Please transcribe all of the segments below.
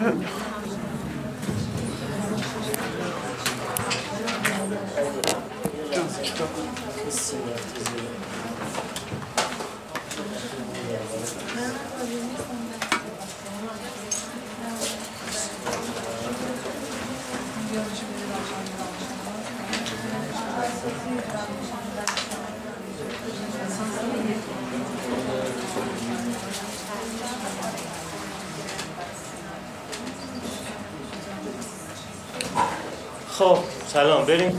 خب سلام، بریم.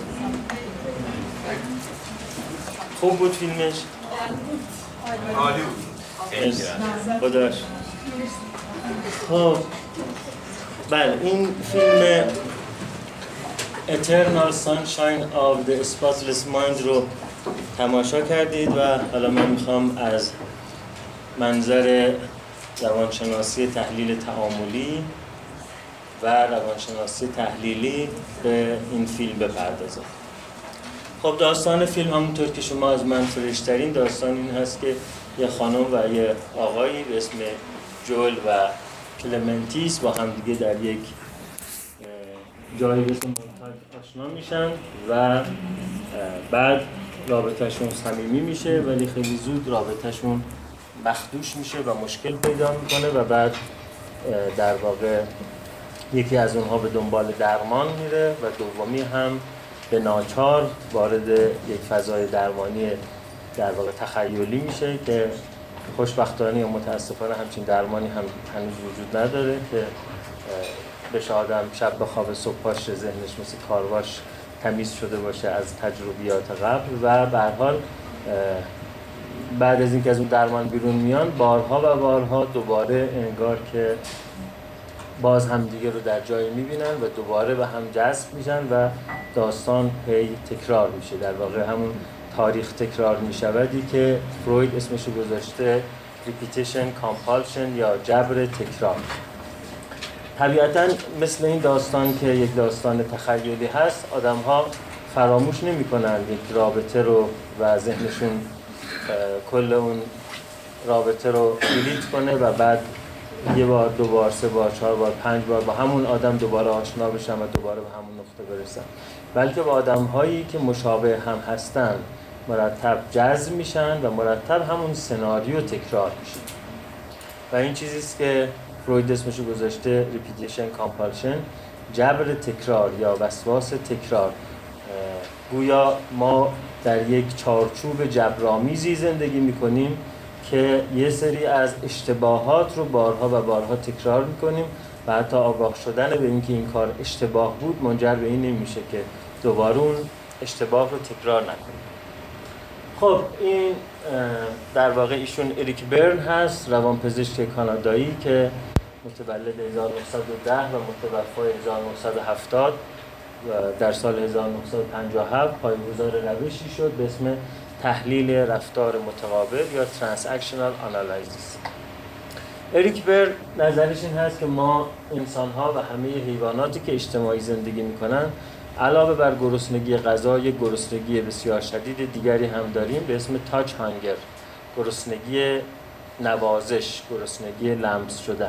خوب بود فیلمش؟ عالی بود. خداش. خب بله، این فیلم Eternal Sunshine of the Spotless Mind رو تماشا کردید و حالا من میخوام از منظر روانشناسی تحلیل تعاملی و روانشناسی تحلیلی به این فیلم بپردازم. خب داستان فیلم همونطور که شما از من فرشترین داستان این هست که یه خانم و یه آقایی به اسم جول و کلمنتیس با هم دیگه در یک جایی به اسم مونتاژ آشنا میشن و بعد رابطهشون صمیمی میشه، ولی خیلی زود رابطهشون مخدوش میشه و مشکل پیدا میکنه و بعد در واقع یکی از اونها به دنبال درمان میره و دومی هم به ناچار وارد یک فضای درمانی در واقع تخیلی میشه که خوشبختانه یا متاسفانه همچین درمانی هم هنوز وجود نداره که بشه آدم شب به خواب صبح پاش ذهنش مثل کارواش تمیز شده باشه از تجربیات قبل و به هر حال بعد از اینکه از اون درمان بیرون میان بارها و بارها دوباره انگار که باز هم دیگه رو در جایی میبینن و دوباره به هم جذب میشن و داستان هی تکرار میشه. در واقع همون تاریخ تکرار میشودی که فروید اسمش رو گذاشته repetition compulsion یا جبر تکرار. طبیعتاً مثل این داستان که یک داستان تخیلی هست، آدم‌ها فراموش نمی‌کنن یک رابطه رو و ذهنشون کل اون رابطه رو دیلیت کنه و بعد یه بار، دو بار، سه بار، چهار بار، پنج بار با همون آدم دوباره آشنا بشن و دوباره به همون نقطه برسن، بلکه با آدم‌هایی که مشابه هم هستن مرتب جذب میشن و مرتب همون سناریو تکرار میشه و این چیزی است که فروید اسمش رو گذاشته repetition compulsion، جبر تکرار یا وسواس تکرار. گویا ما در یک چارچوب جبرآمیزی زندگی میکنیم که یه سری از اشتباهات رو بارها و بارها تکرار میکنیم و حتی آگاه شدن به اینکه این کار اشتباه بود منجر به این نمیشه که دوباره اون اشتباه رو تکرار نکنیم. خب این در واقع ایشون اریک برن هست، روانپزشک کانادایی که متولد 1910 و متوفای 1970 و در سال 1957 پایه‌گذار روشی شد به اسم تحلیل رفتار متقابل یا Transactional Analysis. اریک برن نظرش این هست که ما انسان‌ها و همه حیواناتی که اجتماعی زندگی می‌کنن علاوه بر گرسنگی غذا یک گرسنگی بسیار شدید دیگری هم داریم به اسم تاچ هانگر، گرسنگی نوازش، گرسنگی لمس شدن.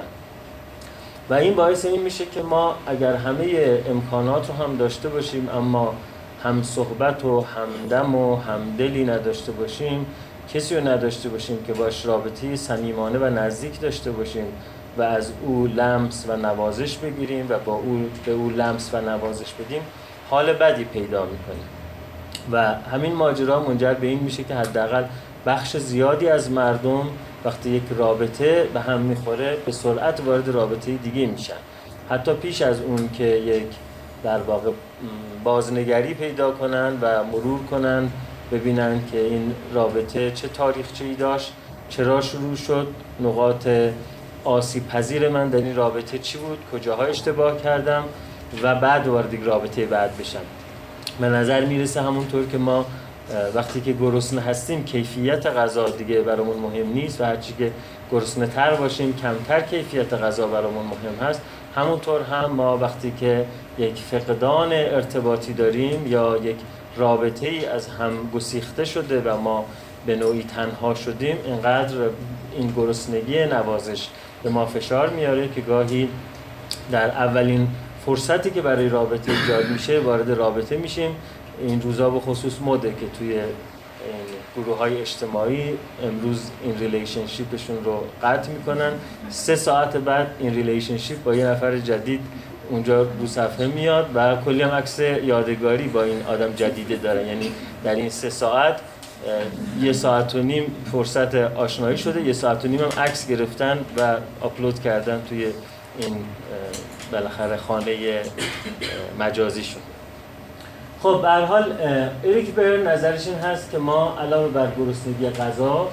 و این باعث این میشه که ما اگر همه امکانات رو هم داشته باشیم اما هم صحبت و همدم و همدلی نداشته باشیم، کسی رو نداشته باشیم که باش رابطه صمیمانه و نزدیک داشته باشیم و از او لمس و نوازش بگیریم و به او لمس و نوازش بدیم، حال بدی پیدا میکنیم و همین ماجرا منجر به این میشه که حداقل بخش زیادی از مردم وقتی یک رابطه به هم میخوره به سرعت وارد رابطه دیگه میشن، حتی پیش از اون که یک در واقع بازنگری پیدا کنن و مرور کنن ببینن که این رابطه چه تاریخچه‌ای داشت، چرا شروع شد، نقاط آسیب پذیر من در این رابطه چی بود، کجاها اشتباه کردم و بعد وارد رابطه بعد بشم. به نظر میرسه همونطور که ما وقتی که گرسنه هستیم کیفیت غذا دیگه برامون مهم نیست و هرچی که گرسنه تر باشیم کمتر کیفیت غذا برامون مهم هست، همونطور هم ما وقتی که یک فقدان ارتباطی داریم یا یک رابطه ای از هم گسیخته شده و ما به نوعی تنها شدیم، اینقدر این گرسنگی نوازش به ما فشار میاره که گاهی در اولین فرصتی که برای رابطه ایجاد میشه وارد رابطه میشیم. این روزا به خصوص مده که توی گروه‌های اجتماعی امروز این ریلیشنشیپشون رو قطع میکنن، 3 ساعت بعد این ریلیشنشیپ با یه نفر جدید اونجا رو صفحه میاد و کلی هم عکس یادگاری با این آدم جدیده دارن. یعنی در این 3 ساعت 1.5 ساعت فرصت آشنایی شده، 1.5 ساعت هم عکس گرفتن و آپلود کردن توی این بالاخره خانه مجازیشون. خب به هر حال اریک برن نظرش این هست که ما علاوه بر گرسنگی غذا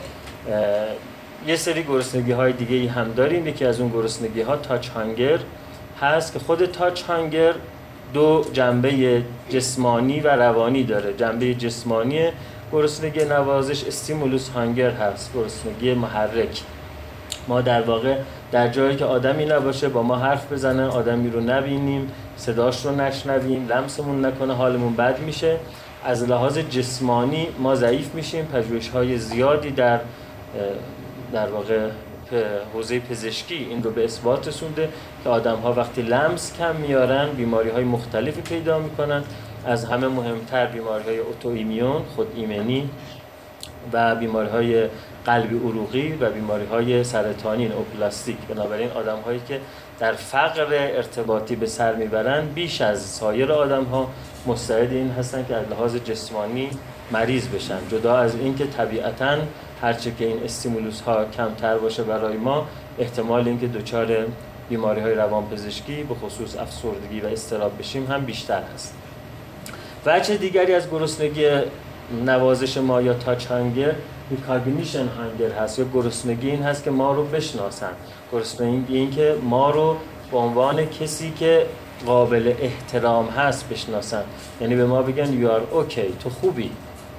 یه سری گرسنگی های دیگه هم داریم. یکی از اون گرسنگی ها تاچ هانگر هست که خود تاچ هانگر 2 جنبه جسمانی و روانی داره. جنبه جسمانی گرسنگی نوازش استیمولوس هانگر هست، گرسنگی محرک. ما در واقع در جایی که آدمی نباشه با ما حرف بزنه، آدمی رو نبینیم، صداش رو نشنویم، لمسمون نکنه، حالمون بد میشه. از لحاظ جسمانی ما ضعیف میشیم. پژوهش‌های زیادی در واقع حوزه پزشکی این رو به اثبات رسونده که آدم‌ها وقتی لمس کم میارن بیماری‌های مختلفی پیدا میکنن. از همه مهمتر بیماری‌های اتوایمیون، خود ایمنی، و بیماری‌های قلبی عروقی و بیماری‌های سرطانی نئوپلاستیک. بنابراین آدم‌هایی که در فقر ارتباطی به سر میبرن بیش از سایر آدم‌ها مستعد این هستن که از لحاظ جسمانی مریض بشن. جدا از این که طبیعتاً هرچه که این استیمولوس‌ها کمتر باشه برای ما، احتمال اینکه دچار بیماری‌های روانپزشکی به خصوص افسردگی و اضطراب بشیم هم بیشتر هست. وجه دیگری از گرسنگی نوازش ما یا تاچ هانگر ریکاگنیشن هانگر هست، یا گرسنگی این هست که ما رو بشناسن. گرسنگی این که ما رو به عنوان کسی که قابل احترام هست بشناسن. یعنی به ما بگن you are okay، تو خوبی،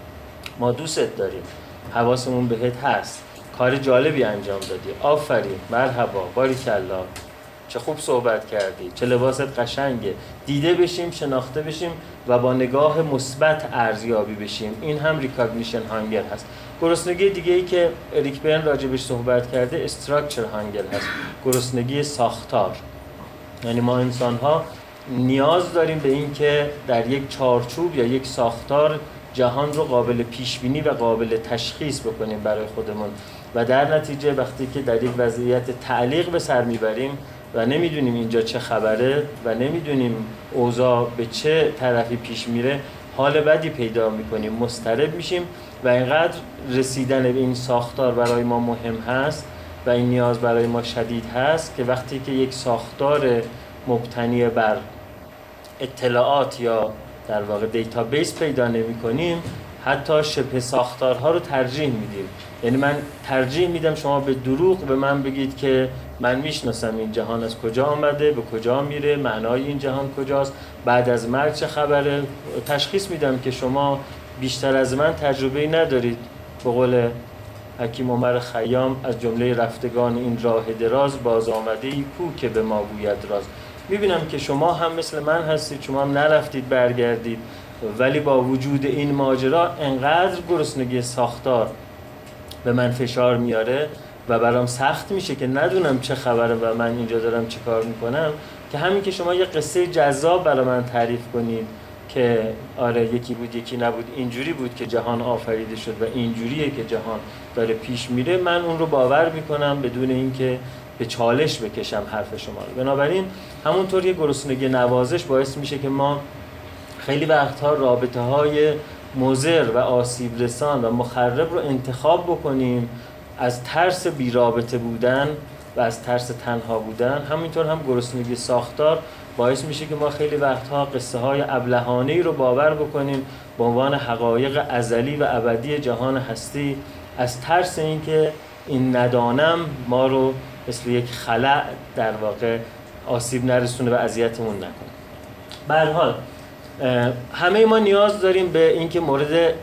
ما دوستت داریم، حواسمون بهت هست، کار جالبی انجام دادی، آفرین، مرحبا، باریکالله، چه خوب صحبت کردی، چه لباست قشنگه. دیده بشیم، شناخته بشیم و با نگاه مثبت ارزیابی بشیم. این هم ریکاگنیشن هانگر هست. گرسنگی دیگه ای که اریک برن راجبش صحبت کرده استراکچر هانگر هست، گرسنگی ساختار. یعنی ما انسان‌ها نیاز داریم به این که در یک چارچوب یا یک ساختار جهان رو قابل پیش بینی و قابل تشخیص بکنیم برای خودمون، و در نتیجه وقتی که در یک وضعیت تعلیق به سر میبریم و نمیدونیم اینجا چه خبره و نمیدونیم اوضاع به چه طرفی پیش میره، حال بدی پیدا میکنیم، مضطرب میشیم و اینقدر رسیدن به این ساختار برای ما مهم هست و این نیاز برای ما شدید هست که وقتی که یک ساختار مبتنی بر اطلاعات یا در واقع دیتابیس پیدا نمی کنیم، حتی شبه ساختارها رو ترجیح میدیم. یعنی من ترجیح میدم شما به دروغ به من بگید که من میشناسم این جهان از کجا آمده، به کجا میره، معنای این جهان کجاست، بعد از مرگ چه خبره. تشخیص میدم که شما بیشتر از من تجربه‌ای ندارید. به قول حکیم عمر خیام از جمله رفتگان این راه دراز، باز آمده ای کو که به ما گوید راز. میبینم که شما هم مثل من هستید، شما هم نرفتید برگردید، ولی با وجود این ماجرا انقدر گرسنگی ساختار به من فشار میاره و برام سخت میشه که ندونم چه خبره و من اینجا دارم چه کار میکنم، که همین که شما یه قصه جذاب برای من تعریف کنید که آره یکی بود یکی نبود، اینجوری بود که جهان آفریده شد و اینجوریه که جهان داره پیش میره، من اون رو باور میکنم بدون اینکه به چالش بکشم حرف شما رو. بنابراین همونطور یه گرسنگی نوازش باعث میشه که ما خیلی وقتها رابطه‌های مضر و آسیب رسان و مخرب رو انتخاب بکنیم از ترس بی رابطه بودن و از ترس تنها بودن. همینطور هم گرسنگی ساختار باعث میشه که ما خیلی وقتها قصه های ابلهانه‌ای رو باور بکنیم به عنوان حقایق ازلی و ابدی جهان هستی، از ترس اینکه این ندانم ما رو مثل یک خلأ در واقع آسیب نرسونه و اذیتمون نکنه. به هر حال همه ما نیاز داریم به اینکه مورد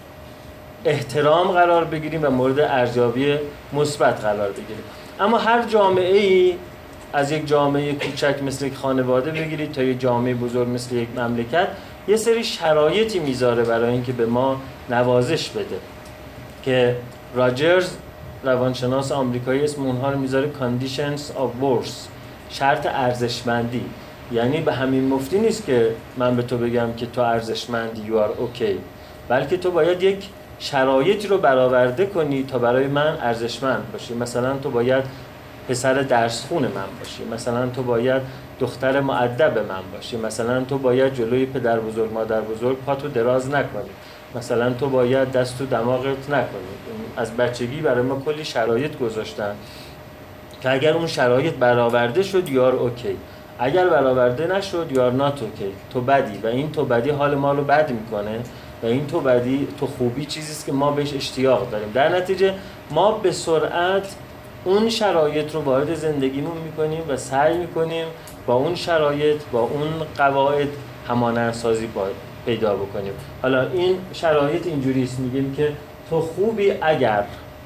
احترام قرار بگیریم و مورد ارزیابی مثبت قرار بگیریم. اما هر جامعه‌ای، از یک جامعه کوچک مثل یک خانواده بگیرید تا یک جامعه بزرگ مثل یک مملکت، یه سری شرایطی میذاره برای اینکه به ما نوازش بده که راجرز روانشناس آمریکایی اسم اونها رو میذاره conditions of worth، شرط ارزشمندی. یعنی به همین مفتی نیست که من به تو بگم که تو ارزشمندی you are okay، بلکه تو باید یک شرایطی رو برآورده کنی تا برای من ارزشمند باشی. مثلا تو باید پسر درس خون من باشی، مثلا تو باید دختر مؤدب من باشی، مثلا تو باید جلوی پدر بزرگ مادر بزرگ پاتو دراز نکنی، مثلا تو باید دست تو دماغت نکنی. از بچگی برای ما کلی شرایط گذاشتن که اگر اون شرایط برآورده شد یار اوکی، اگر برآورده نشد یار نات اوکی، تو بدی. و این تو بدی حال ما رو بد میکنه و این تو بدی تو خوبی چیزیست که ما بهش اشتیاق داریم. در نتیجه ما به سرعت اون شرایط رو وارد زندگیمون میکنیم و سعی میکنیم با اون شرایط با اون قواعد همانندسازی پیدا بکنیم. حالا این شرایط اینجوریست، میگیم که تو خوبی اگر،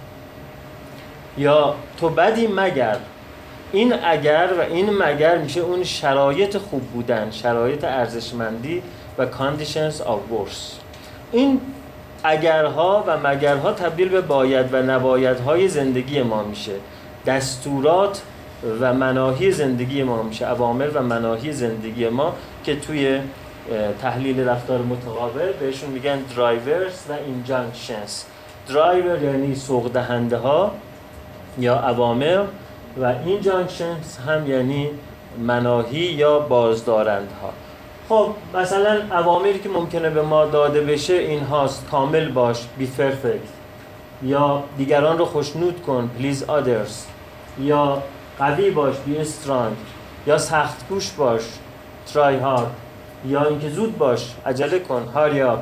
یا تو بدی مگر. این اگر و این مگر میشه اون شرایط خوب بودن، شرایط ارزشمندی و conditions of worth. این اگرها و مگرها تبدیل به باید و نبایدهای زندگی ما میشه، دستورات و مناهی زندگی ما میشه، اوامر و مناهی زندگی ما که توی تحلیل رفتار متقابل بهشون میگن drivers و injunctions. driver یعنی سوق دهنده ها یا اوامر و injunctions هم یعنی مناهی یا بازدارنده ها. خب مثلا اوامری که ممکنه به ما داده بشه این هاست: کامل باش be perfect، یا دیگران رو خوشنود کن please others، یا قوی باش be strong، یا سخت کوش باش try hard، یا اینکه زود باش عجله کن hurry up.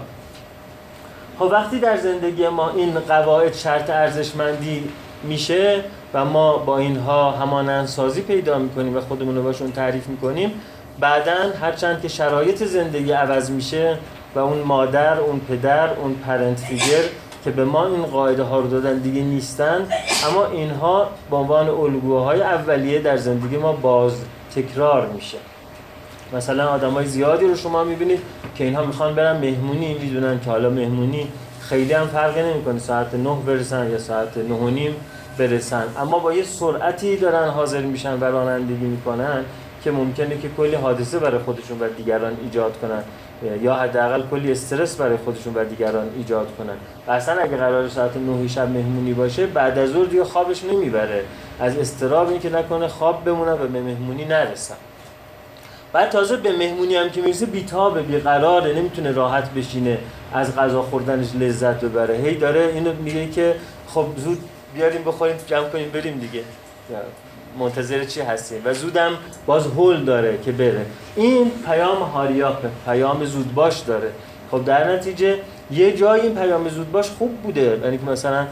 خب وقتی در زندگی ما این قواعد شرط ارزشمندی میشه و ما با اینها همانندسازی پیدا میکنیم و خودمون رو باشون تعریف میکنیم، بعدن هرچند که شرایط زندگی عوض میشه و اون مادر، اون پدر، اون پرنت فیگر که به ما این قاعده ها رو دادن دیگه نیستن، اما اینها به عنوان الگوهای اولیه در زندگی ما باز تکرار میشه. مثلا آدمای زیادی رو شما میبینید که اینها میخوان برن مهمونی، میدونن که حالا مهمونی خیلی هم فرقی نمیکنه ساعت 9 برسن یا ساعت 9 و نیم برسن، اما با یه سرعتی دارن حاضر میشن و رانندگی میکنن که ممکنه که کلی حادثه برای خودشون و دیگران ایجاد کنن یا حداقل کلی استرس برای خودشون و دیگران ایجاد کنن. و اصلا اگه قرار ساعت 9 شب مهمونی باشه، بعد از ظهر دیگه خوابش نمیبره از اضطراب اینکه نکنه خواب بمونه و به مهمونی نرسن. بعد تازه به مهمونی هم که میرسه بیتابه، بیقراره، نمیتونه راحت بشینه از غذا خوردنش لذت ببره، هی داره اینو میگه که خب زود بیاریم بخوریم جمع کنیم بریم دیگه، منتظر چی هستیم، و زودم باز هول داره که بره. این پیام هاریاپه، پیام زودباش داره. خب در نتیجه یه جای این پیام زودباش خوب بوده، یعنی که مثلا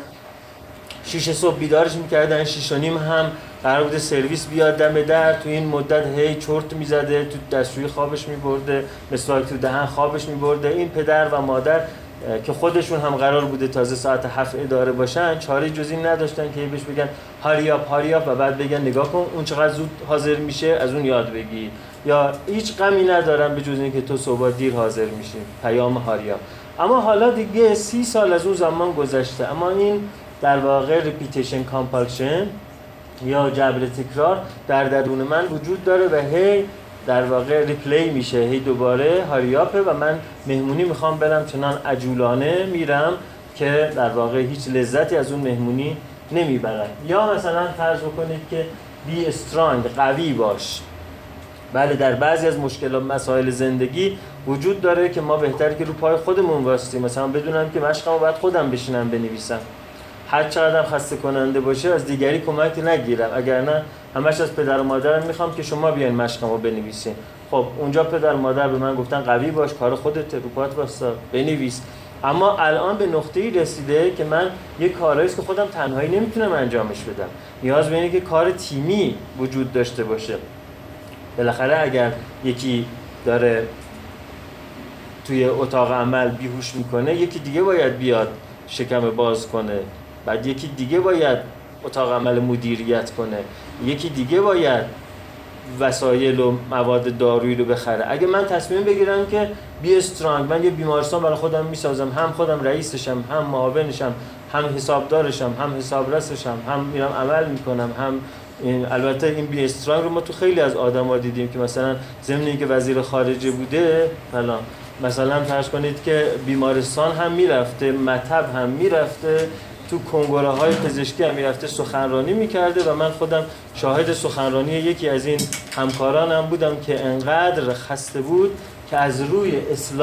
6 صبح بیدارش میکردن، 6 و نیم هم قرار بوده سرویس بیاد دم در، تو این مدت هی چرت میزده، تو دستشویی خوابش میبرده، مسواک تو دهن خوابش میبرده. این پدر و مادر که خودشون هم قرار بوده تازه ساعت 7 اداره باشن، چاره جز این نداشتن که بهش بگن هاریاپ و بعد بگن نگاه کن اون چقدر زود حاضر میشه، از اون یاد بگی، یا هیچ غمی ندارن به جز اینکه تو صبح دیر حاضر میشی. پیام هاریاپ. اما حالا دیگه 30 سال از اون زمان گذشته، اما این در واقع ریپیتیشن کامپالشن یا جبر تکرار در درون من وجود داره و هی در واقع ریپلی میشه، هی دوباره هاریاپه و من مهمونی میخوام برم، چنان عجولانه میرم که در واقع هیچ لذتی از اون مهمونی نمیبرم. یا مثلا فرض بکنید که بی استرانگ، قوی باش. بله در بعضی از مشکلات مسائل زندگی وجود داره که ما بهتره که رو پای خودمون واسطیم. مثلا بدونم که مشقمو باید خودم بشینم بنویسم، هر چقدر خسته کننده باشه از دیگری کمک نگیرم، اگر نه همش از پدر و مادرم میخوام که شما بیاین مشقمو بنویسین. خب اونجا پدر و مادر به من گفتن قوی باش، کار خودت، رو پات واستا، بنویس. اما الان به نقطه‌ای رسیده که من یه کارهاییست که خودم تنهایی نمیتونم انجامش بدم، نیاز به اینه که کار تیمی وجود داشته باشه. بالاخره اگر یکی داره توی اتاق عمل بیهوش میکنه، یکی دیگه باید بیاد شکم باز کنه، بعد یکی دیگه باید اتاق عمل مدیریت کنه، یکی دیگه باید وسایل و مواد دارویی رو بخره. اگه من تصمیم بگیرم که بی استرانگ، من یه بیمارستان برای خودم میسازم، هم خودم رئیسشم، هم معاونشم، هم حسابدارشم، هم حسابرسشم، هم میرم عمل میکنم، هم البته این بی استرانگ رو ما تو خیلی از آدم‌ها دیدیم که مثلا ضمن اینکه وزیر خارجه بوده فلان، مثلا فرض کنید که بیمارستان هم میرفته، مطب هم میرفته، تو کنگره‌های پزشکی هم میرفته سخنرانی میکرده و من خودم شاهد سخنرانی یکی از این همکارانم بودم که انقدر خسته بود که از روی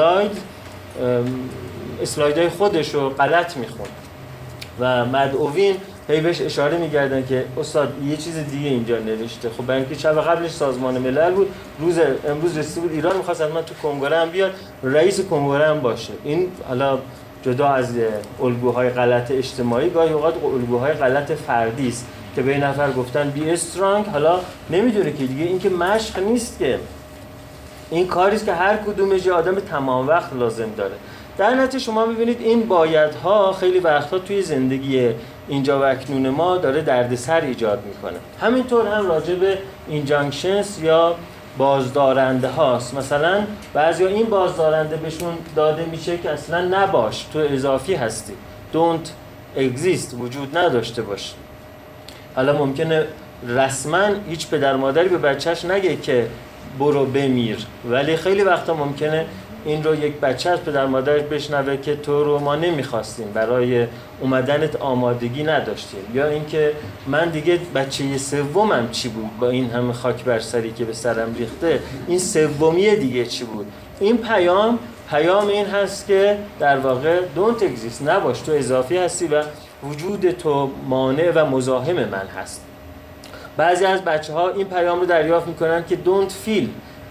اسلایدهای خودش رو غلط میخوند و مدعوین هی بهش اشاره می‌کردن که استاد یه چیز دیگه اینجا نوشته. خب برای اینکه شب قبلش سازمان ملل بود، امروز رسیده بود ایران، می‌خواست حتما تو کنگره هم بیاد، رئیس کنگره هم باشه. این حالا جدا از الگوهای غلط اجتماعی، گاهی اوقات الگوهای غلط فردی است که به این نفر گفتن بی استرانگ، حالا نمیدونه که دیگه این که مشق نیست، که این کاری است که هر کدومش یه آدم تمام وقت لازم داره. در نتیجه شما می‌بینید این بایدها خیلی وقتا توی زندگی اینجا و اکنون ما داره دردسر ایجاد میکنه. همینطور هم راجع به اینجانکشنز یا بازدارنده هاست. مثلا بعضیا این بازدارنده بهشون داده میشه که اصلا نباش، تو اضافی هستی، don't exist، وجود نداشته باش. حالا ممکنه رسما هیچ پدر مادری به بچهش نگه که برو بمیر، ولی خیلی وقتا ممکنه این رو یک بچه از پدر مادرش بشنوه که تو رو ما نمیخواستیم، برای اومدنت آمادگی نداشتیم، یا اینکه من دیگه بچه سومم چی بود با این همه خاک بر سری که به سرم ریخته، این سومی دیگه چی بود. این پیام این هست که در واقع don't exist، نباش، تو اضافی هستی و وجود تو مانع و مزاحم من هست. بعضی از بچه‌ها این پیام رو دریافت میکنن که don't feel،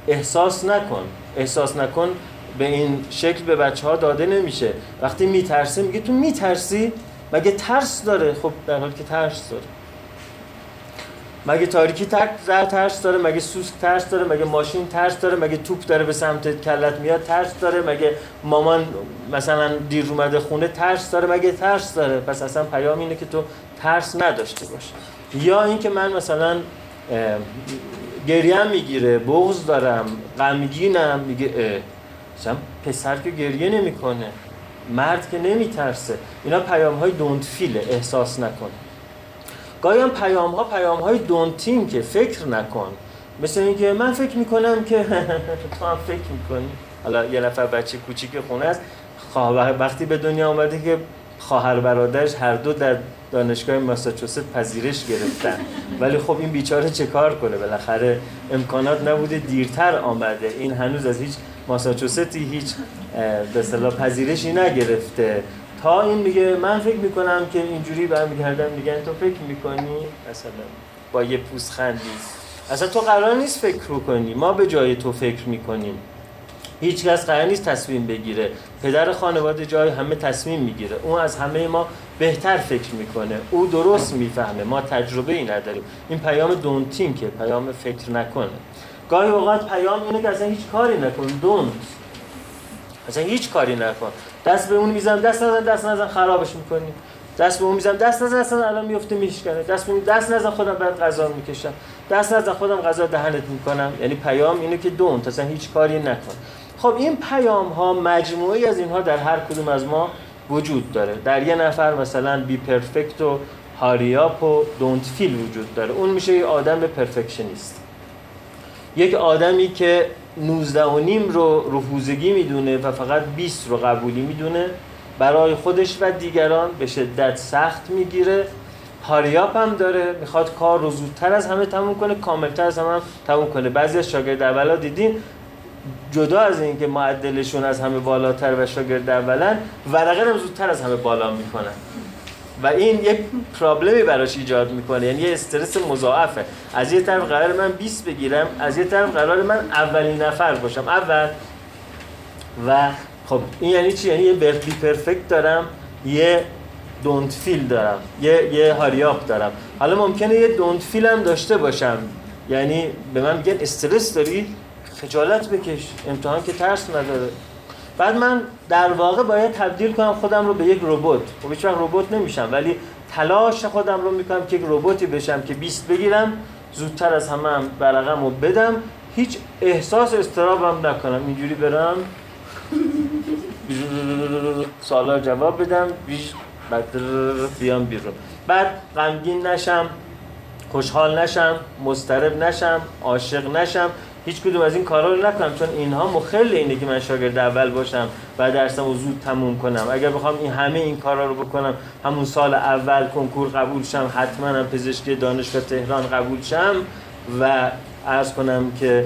احساس نکن به این شکل به بچه‌ها داده نمیشه. وقتی میترسه میگه تو میترسی؟ مگه ترس داره؟ خب در حالی که ترس داره. مگه تاریکی ترس داره؟ مگه سوسک ترس داره؟ مگه ماشین ترس داره؟ مگه توپ داره به سمت کلت میاد ترس داره؟ مگه مامان مثلا دیر اومده خونه ترس داره؟ مگه ترس داره؟ پس اصلا پیام اینه که تو ترس نداشته باش. یا اینکه من مثلا گریم میگیره، بغض دارم، غمگینم، میگه مثلا پسر که گریه نمیکنه، مرد که نمیترسه. اینا پیام‌های دونت فیل، احساس نکن. گاهی هم پیام‌های دونت تینک، فکر نکن. مثل اینکه من فکر میکنم که تو هم فکر میکنی. حالا یه نفر بچه کوچیک خونه است، وقتی به دنیا اومده که خواهر برادرش هر دو در دانشگاه ماساچوست پذیرش گرفتن، ولی خب این بیچاره چه کار کنه؟ بالاخره امکانات نبوده، دیرتر آمده، این هنوز از هیچ ماساچوستی هیچ به اصطلاح پذیرشی نگرفته، تا این میگه من فکر میکنم که اینجوری برمیگردن میگن تو فکر میکنی، مثلا با یه پوزخندی. اصلا تو قرار نیست فکر کنی، ما به جای تو فکر میکنیم. هیچ کس قرار نیست تصمیم بگیره. پدر خانواده جای همه تصمیم میگیره، اون از همه ما بهتر فکر میکنه، او درست میفهمه، ما تجربه ای نداریم. این پیام دونت تینک، پیام فکر نکنه. گاهی اوقات پیام اینه که اصلا هیچ کاری نکن، دونت، اصلا هیچ کاری نکن. دست به اون میزنم، دست نزن خرابش میکنی. دست به اون میزنم، دست نزن الان میفته میشکنه. دست نزن خودم بعد غذا میکشم. دست نزن خودم غذا دهنت میکنم. یعنی پیام اینه که دونت، اصلا هیچ کاری نکن. خب این پیام ها، مجموعی از اینها در هر کدوم از ما وجود داره. در یه نفر مثلا بی پرفکت و هاریاپ و دونت فیل وجود داره. اون میشه یه آدم پرفکشنیست. یک آدمی که 19.5 رو رفوزگی میدونه و فقط 20 رو قبولی میدونه، برای خودش و دیگران به شدت سخت میگیره. هاریاپ هم داره، میخواد کار رو زودتر از همه تموم کنه، کاملتر از همه تموم کنه. بعضی از شاگرد اولا دیدین جدا از این که معدلشون از همه بالاتر و شاگرد اولن، ورقه رو زودتر از همه بالا میکنن و این یک پرابلمی براش ایجاد میکنه، یعنی یه استرس مضاعفه. از یه طرف قرار من 20 بگیرم، از یه طرف قرار من اولین نفر باشم اول. و خب این یعنی چی؟ یعنی یه بی پرفکت دارم، یه دونت فیل دارم، یه هاریاپ دارم. حالا ممکنه یه دونت فیل هم داشته باشم، یعنی به من میگن استرس داری، خجالت بکش، امتحان که ترس نداره. بعد من در واقع باید تبدیل کنم خودم رو به یک ربات. خب هیچ وقت ربات نمیشم، ولی تلاش خودم رو میکنم که یک رباتی بشم که 20 بگیرم، زودتر از همه هم ورقه‌مو بدم، هیچ احساس اضطرابم نکنم، اینجوری برم سوالا جواب بدم، بعد بیام بیرون. بعد غمگین نشم، خوشحال نشم، مضطرب نشم، عاشق نشم، هیچ کدوم از این کارا رو نکنم، چون اینها مخل اینه که من شاگرد اول باشم و درسمو زود تموم کنم. اگر بخوام همه این کارا رو بکنم، همون سال اول کنکور قبول شم، حتما هم پزشکی دانشگاه تهران قبول شم و عرض کنم که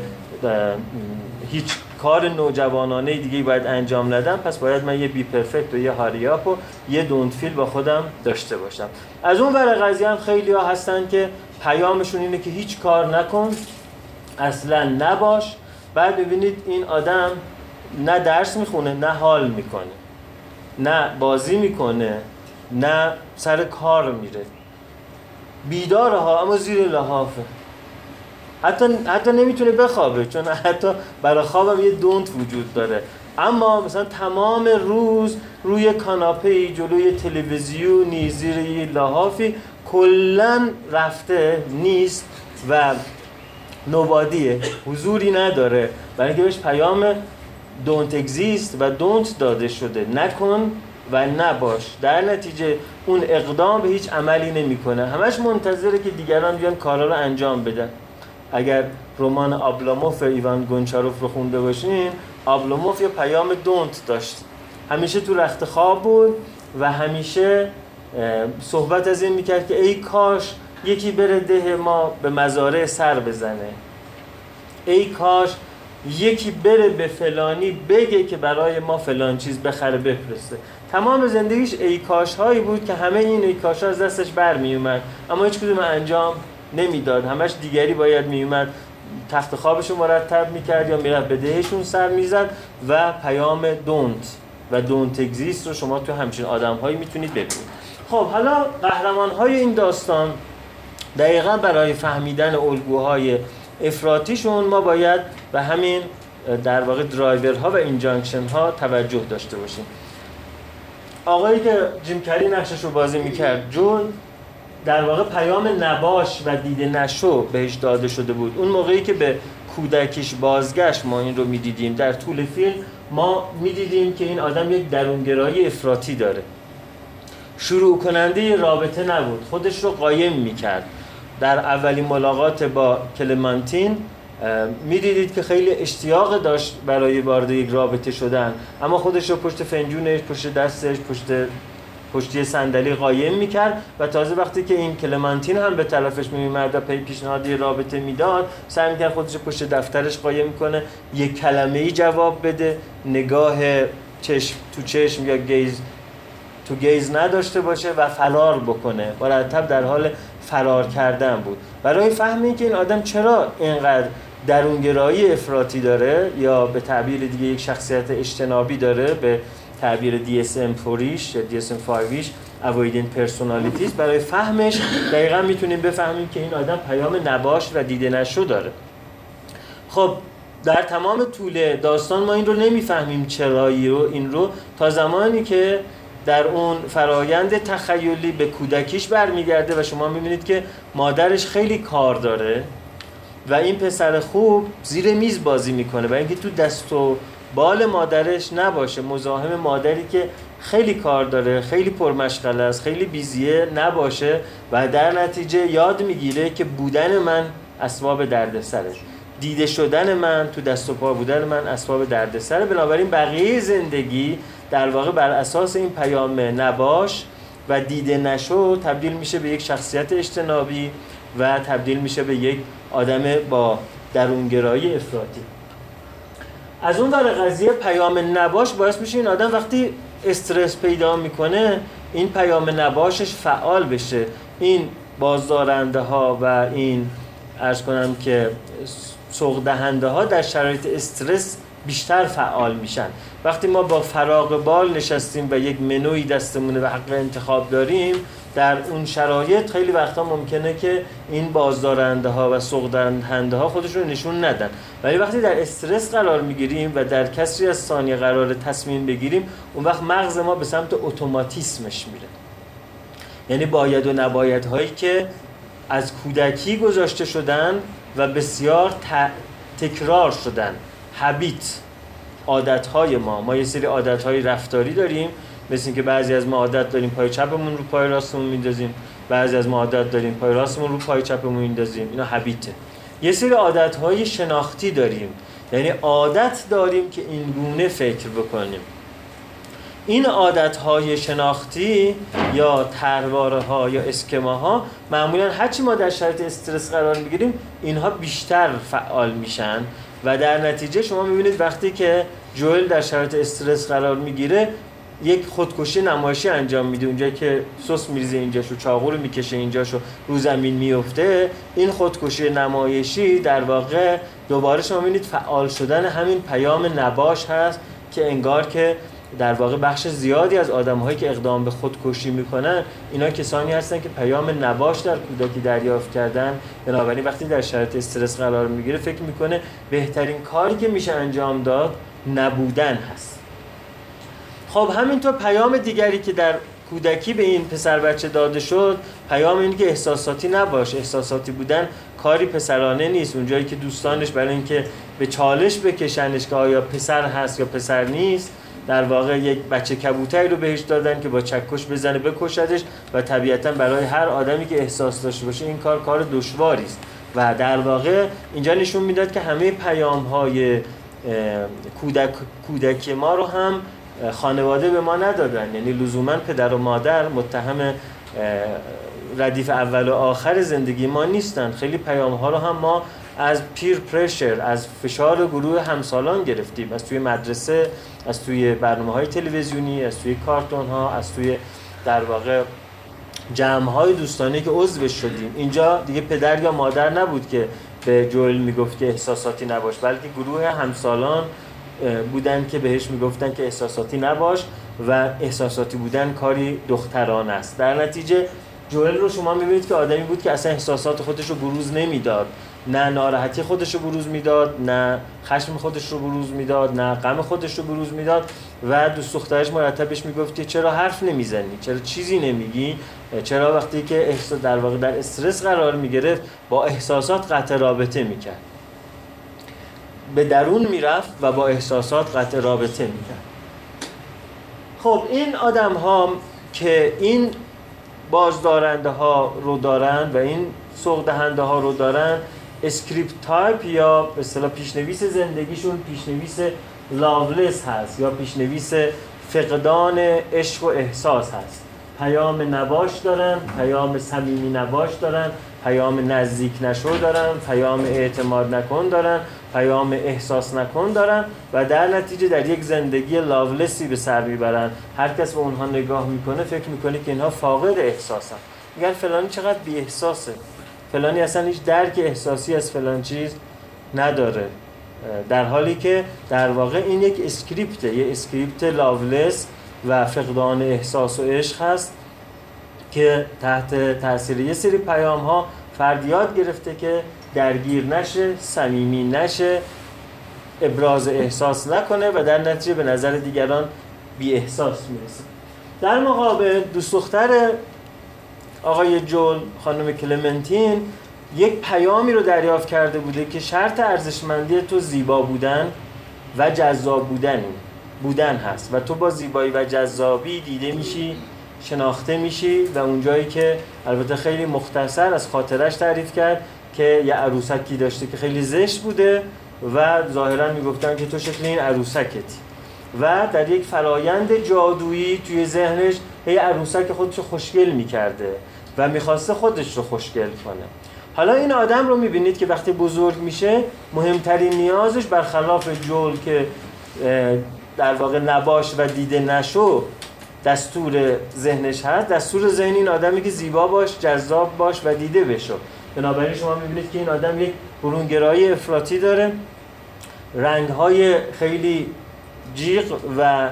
هیچ کار نوجوانانه دیگه باید انجام ندم، پس باید من یه بی پرفکت و یه هاریاپ و یه دونت فیل با خودم داشته باشم. از اون ور قضیه هم خیلی ها هستن که پیامشون اینه که هیچ کار نکن، اصلا نباش. بعد ببینید این آدم نه درس میخونه، نه حال میکنه، نه بازی میکنه، نه سر کار میره، بیداره ها اما زیر لحافه، حتی نمیتونه بخوابه، چون حتی برای خوابم یه دونت وجود داره. اما مثلا تمام روز روی کاناپه‌ای جلوی تلویزیونی زیر یه لحافی کلن رفته نیست و نوبادیه، حضوری نداره، برای اینکه بهش پیام don't exist و don't داده شده، نکن و نباش. در نتیجه اون اقدام به هیچ عملی نمیکنه، همش منتظره که دیگران بیان کارا رو انجام بدن. اگر رمان آبلاموف ایوان گونچاروف رو خونده باشین، آبلاموف یه پیام don't داشت، همیشه تو رخت خواب بود و همیشه صحبت از این میکرد که ای کاش یکی بره ده ما به مزارع سر بزنه، ای کاش یکی بره به فلانی بگه که برای ما فلان چیز بخره بفرسته. تمام زندگیش ای کاش هایی بود که همه این ای کاش ها از دستش برمی اومد اما هیچ کدوم انجام نمیداد. همش دیگری باید می اومد تخت خوابشو مرتب میکرد یا میرفت به دهشون سر میزد و پیام دونت و دونت اگزیست رو شما تو همچین آدم هایی میتونید ببینید. خب حالا قهرمان های این داستان دقیقاً برای فهمیدن الگوهای افراطیشون ما باید به همین در واقع درایورها و اینجانکشن ها توجه داشته باشیم. آقایی که جیم کری نقشش رو بازی میکرد، جون، در واقع پیام نباش و دیده نشو بهش داده شده بود. اون موقعی که به کودکیش بازگشت ما این رو میدیدیم، در طول فیلم ما میدیدیم که این آدم یک درونگرایی افراطی داره، شروع کننده رابطه نبود، خودش رو قایم میکرد. در اولین ملاقات با کلمانتین میدیدید که خیلی اشتیاق داشت برای وارد یک رابطه شدن، اما خودش رو پشت فنجونش، پشت دستش، پشتی صندلی قایم میکرد و تازه وقتی که این کلمانتین هم به طرفش میومد و پیشنهادی رابطه میداد، سعی میکرد خودش پشت دفترش قایم کنه، یک کلمه‌ای جواب بده، نگاه چشم تو چشم یا گیز تو گیز نداشته باشه و فرار بکنه. مرتب در حال فرار کردن بود. برای فهم اینکه این آدم چرا اینقدر درونگرایی افراطی داره یا به تعبیر دیگه یک شخصیت اجتنابی داره، به تعبیر DSM-4 یا DSM-5 Avoidant Personalities، برای فهمش دقیقا میتونیم بفهمیم که این آدم پیام نباش و دیده نشو داره. خب در تمام طول داستان ما این رو نمیفهمیم چرایی رو این رو تا زمانی که در اون فرایند تخیلی به کودکیش برمیگرده و شما میبینید که مادرش خیلی کار داره و این پسر خوب زیر میز بازی میکنه و اینکه تو دست و بال مادرش نباشه، مزاحم مادری که خیلی کار داره، خیلی پرمشغله است، خیلی بیزیه نباشه و در نتیجه یاد میگیره که بودن من اسباب دردسره، دیده شدن من، تو دست و پا بودن من اسباب دردسره. بنابراین بقیه زندگی در واقع بر اساس این پیام نباش و دیده نشو تبدیل میشه به یک شخصیت اجتنابی و تبدیل میشه به یک آدم با درونگرایی افراطی. از اون ور قضیه پیام نباش باعث میشه این آدم وقتی استرس پیدا میکنه این پیام نباشش فعال بشه. این بازدارنده ها و این عرض کنم که سوق دهنده ها در شرایط استرس بیشتر فعال میشن. وقتی ما با فراغ بال نشستیم و یک منوی دستمونه و حق انتخاب داریم، در اون شرایط خیلی وقتا ممکنه که این بازدارنده ها و سوق دهنده ها خودشون نشون ندن، ولی وقتی در استرس قرار میگیریم و در کسری از ثانیه قرار تصمیم بگیریم، اون وقت مغز ما به سمت اتوماتیسمش میره. یعنی باید و نباید هایی که از کودکی گذاشته شدن و بسیار تکرار شدن، هابیت، عادتهای ما یه سری عادتهای رفتاری داریم، مثل اینکه بعضی از ما عادت داریم پای چپمون رو پای راستمون میندازیم، بعضی از ما عادت داریم پای راستمون رو پای چپمون میندازیم، اینا هابیته. یه سری عادت‌های شناختی داریم، یعنی عادت داریم که این گونه فکر بکنیم. این عادت‌های شناختی یا طرحواره‌ها یا اسکماها معمولاً هرچی ما در شرایط استرس قرار می‌گیریم اینها بیشتر فعال میشن و در نتیجه شما می‌بینید وقتی که جوئل در شرایط استرس قرار می‌گیره یک خودکشی نمایشی انجام میده، اونجایی که سس میریزه اینجاشو، چاقو رو میکشه اینجاشو، رو زمین میفته، این خودکشی نمایشی در واقع دوباره شما می‌بینید فعال شدن همین پیام نباش هست که انگار که در واقع بخش زیادی از آدم‌هایی که اقدام به خودکشی میکنن اینا کسانی هستن که پیام نباش در کودکی دریافت کردن، بنابراین وقتی در شرایط استرس قرار میگیره فکر میکنه بهترین کاری که میشه انجام داد نبودن هست. خب همینطور پیام دیگری که در کودکی به این پسر بچه داده شد پیام اینه که احساساتی نباش. احساساتی بودن کاری پسرانه نیست. اونجایی که دوستانش برای اینکه به چالش بکشنش که آیا پسر هست یا پسر نیست، در واقع یک بچه کبوتری رو بهش دادن که با چکش بزنه بکشدش و طبیعتاً برای هر آدمی که احساس داشته باشه این کار دشواری است و در واقع اینجا نشون میداد که همه پیام‌های کودکی ما رو هم خانواده به ما ندادن، یعنی لزوماً پدر و مادر متهم ردیف اول و آخر زندگی ما نیستن. خیلی پیام‌ها رو هم ما از پیر پرشر، از فشار گروه همسالان گرفتیم، از توی مدرسه، از توی برنامه‌های تلویزیونی، از توی کارتون‌ها، از توی در واقع جمع‌های دوستانه که عضوش شدیم. اینجا دیگه پدر یا مادر نبود که به جوئل میگفت که احساساتی نباش، بلکه گروه همسالان بودن که بهش میگفتن که احساساتی نباش و احساساتی بودن کاری دختران است. در نتیجه جوئل رو شما میبینید که آدمی بود که اصلا احساسات خودش رو بروز نمیداد، نه ناراحتی خودش رو بروز میداد، نه خشم خودش رو بروز میداد، نه غم خودش رو بروز میداد و دوست دخترش مرتبش میگفت که چرا حرف نمیزنی، چرا چیزی نمیگی، چرا وقتی که احساس در واقع در استرس قرار میگرفت با احساسات قطع رابطه میکرد، به درون میرفت و با احساسات قطع رابطه میکرد. خب این آدم ها که این بازدارنده ها رو دارن و این سوق دهنده ها رو دارن، اسکریپت تایپ یا به اصطلاح پیشنویس زندگیشون پیشنویس لاولس هست یا پیشنویس فقدان عشق و احساس هست. پیام نباش دارن، پیام صمیمی نباش دارن، پیام نزدیک نشو دارن، پیام اعتماد نکن دارن، پیام احساس نکن دارن و در نتیجه در یک زندگی لاولسی به سر میبرن. هر کس به اونها نگاه میکنه فکر میکنه که اینها فاقد احساسن، میگن فلانی چقدر بی احساسه، فلانی اصلا هیچ درک احساسی از فلان چیز نداره، در حالی که در واقع این یک اسکریپته، یک اسکریپت لاولس و فقدان احساس و عشق هست که تحت تاثیر یه سری پیام ها فرد یاد گرفته که درگیر نشه، صمیمی نشه، ابراز احساس نکنه و در نتیجه به نظر دیگران بی احساس میرسه. در مقابل دوست دختر آقای جول، خانم کلمنتین، یک پیامی رو دریافت کرده بوده که شرط ارزشمندی تو زیبا بودن و جذاب بودن هست و تو با زیبایی و جذابی دیده میشی، شناخته میشی و اونجایی که البته خیلی مختصر از خاطرش تعریف کرد که یه عروسکی داشته که خیلی زشت بوده و ظاهرا میگفتن که تو شکل این عروسکتی و در یک فرایند جادویی توی ذهنش هی عروسک خودش رو خوشگل میکرده و میخواسته خودش رو خوشگل کنه. حالا این آدم رو میبینید که وقتی بزرگ میشه مهمترین نیازش برخلاف جول که در واقع نباش و دیده نشو دستور ذهنش هست، دستور ذهن این آدمی که زیبا باش، جذاب باش و دیده بشو. بنابراین شما میبینید که این آدم یک برونگرایی افراطی داره، رنگ‌های خیلی جیغ و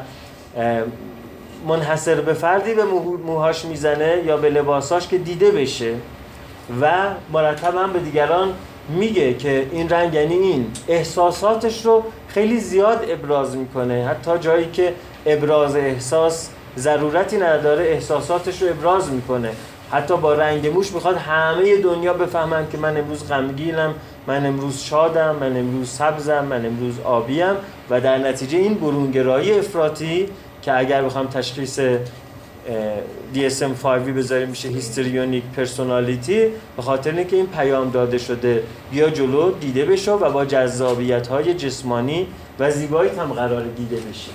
منحصر به فردی به موهاش میزنه یا به لباساش که دیده بشه و مرتباً به دیگران میگه که این رنگ یعنی این. احساساتش رو خیلی زیاد ابراز میکنه، حتی جایی که ابراز احساس ضرورتی نداره احساساتش رو ابراز میکنه. حتی با رنگ موش میخواد همه دنیا بفهمن که من امروز غمگینم، من امروز شادم، من امروز سبزم، من امروز آبیم و در نتیجه این برونگرایی افراطی که اگر بخوام تشخیص DSM-5 بذاریم میشه هیستریونیک پرسونالیتی، به خاطر اینکه این پیام داده شده بیا جلو دیده بشو و با جذابیت‌های جسمانی و زیبایی هم قرار دیده بشی.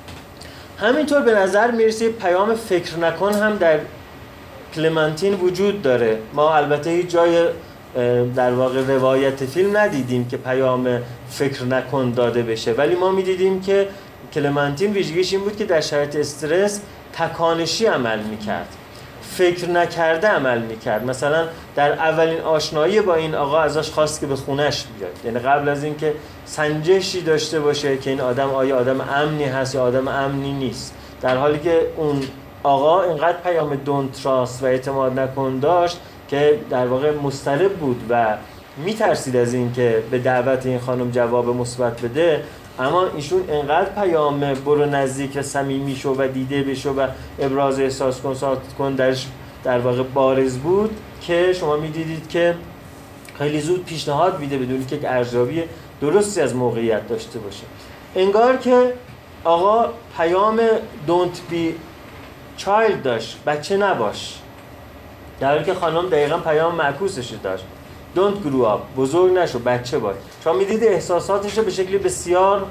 همینطور به نظر میرسه پیام فکر نکن هم در کلمنتین وجود داره. ما البته هیچ جای در واقع روایت فیلم ندیدیم که پیام فکر نکن داده بشه، ولی ما میدیدیم که کلمنتین ویژگیش این بود که در شرایط استرس تکانشی عمل میکرد، فکر نکرده عمل میکرد. مثلا در اولین آشنایی با این آقا ازش خواست که به خونش بیاد، یعنی قبل از اینکه سنجشی داشته باشه که این آدم آیا آدم امنی هست یا آدم امنی نیست، در حالی که اون آقا اینقدر پیام دونت تراست و اعتماد نکن داشت که در واقع مضطرب بود و میترسید از این که به دعوت این خانم جواب مثبت بده، اما ایشون انقدر پیام برو نزدیک و صمیمی شو و دیده بشو و ابراز احساس کن درش در واقع بارز بود که شما میدیدید که خیلی زود پیشنهاد میده بدون که یک ارزیابی درستی از موقعیت داشته باشه. انگار که آقا پیام don't be child داشت، بچه نباش، در حالی که خانم دقیقا پیام معکوسش داشت، don't grow up، بزرگ نشو، بچه باش. شما میدید احساساتش رو به شکلی بسیار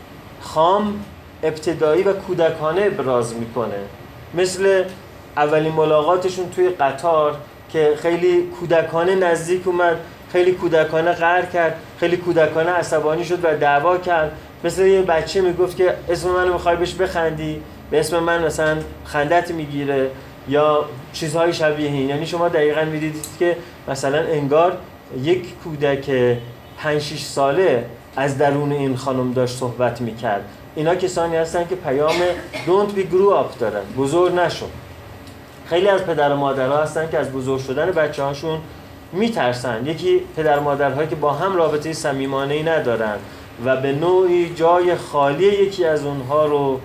خام، ابتدایی و کودکانه ابراز میکنه، مثل اولین ملاقاتشون توی قطار که خیلی کودکانه نزدیک اومد، خیلی کودکانه قهر کرد، خیلی کودکانه عصبانی شد و دعوا کرد، مثل یه بچه میگفت که اسم منو میخوای بهش بخندی، به اسم من مثلا خندت میگیره یا چیزهای شبیه این. یعنی شما دقیقاً میدیدید که مثلا انگار یک کودک 5-6 ساله از درون این خانم داشت صحبت میکرد. اینا کسانی هستن که پیام don't be grow up دارن، بزرگ نشو. خیلی از پدر و مادرها هستن که از بزرگ شدن بچه هاشون میترسن. یکی پدر و مادرهایی که با هم رابطه صمیمانه‌ای ندارن و به نوعی جای خالی یکی از اونها رو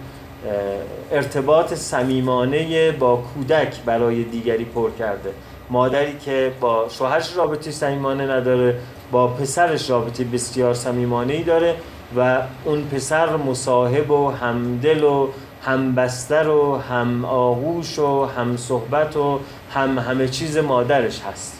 ارتباط صمیمانه با کودک برای دیگری پر کرده. مادری که با شوهرش رابطه صمیمانه نداره، با پسرش رابطه بسیار صمیمانه‌ای داره و اون پسر مصاحب و همدل و همبستر و هم آغوش و هم صحبت و همه چیز مادرش هست.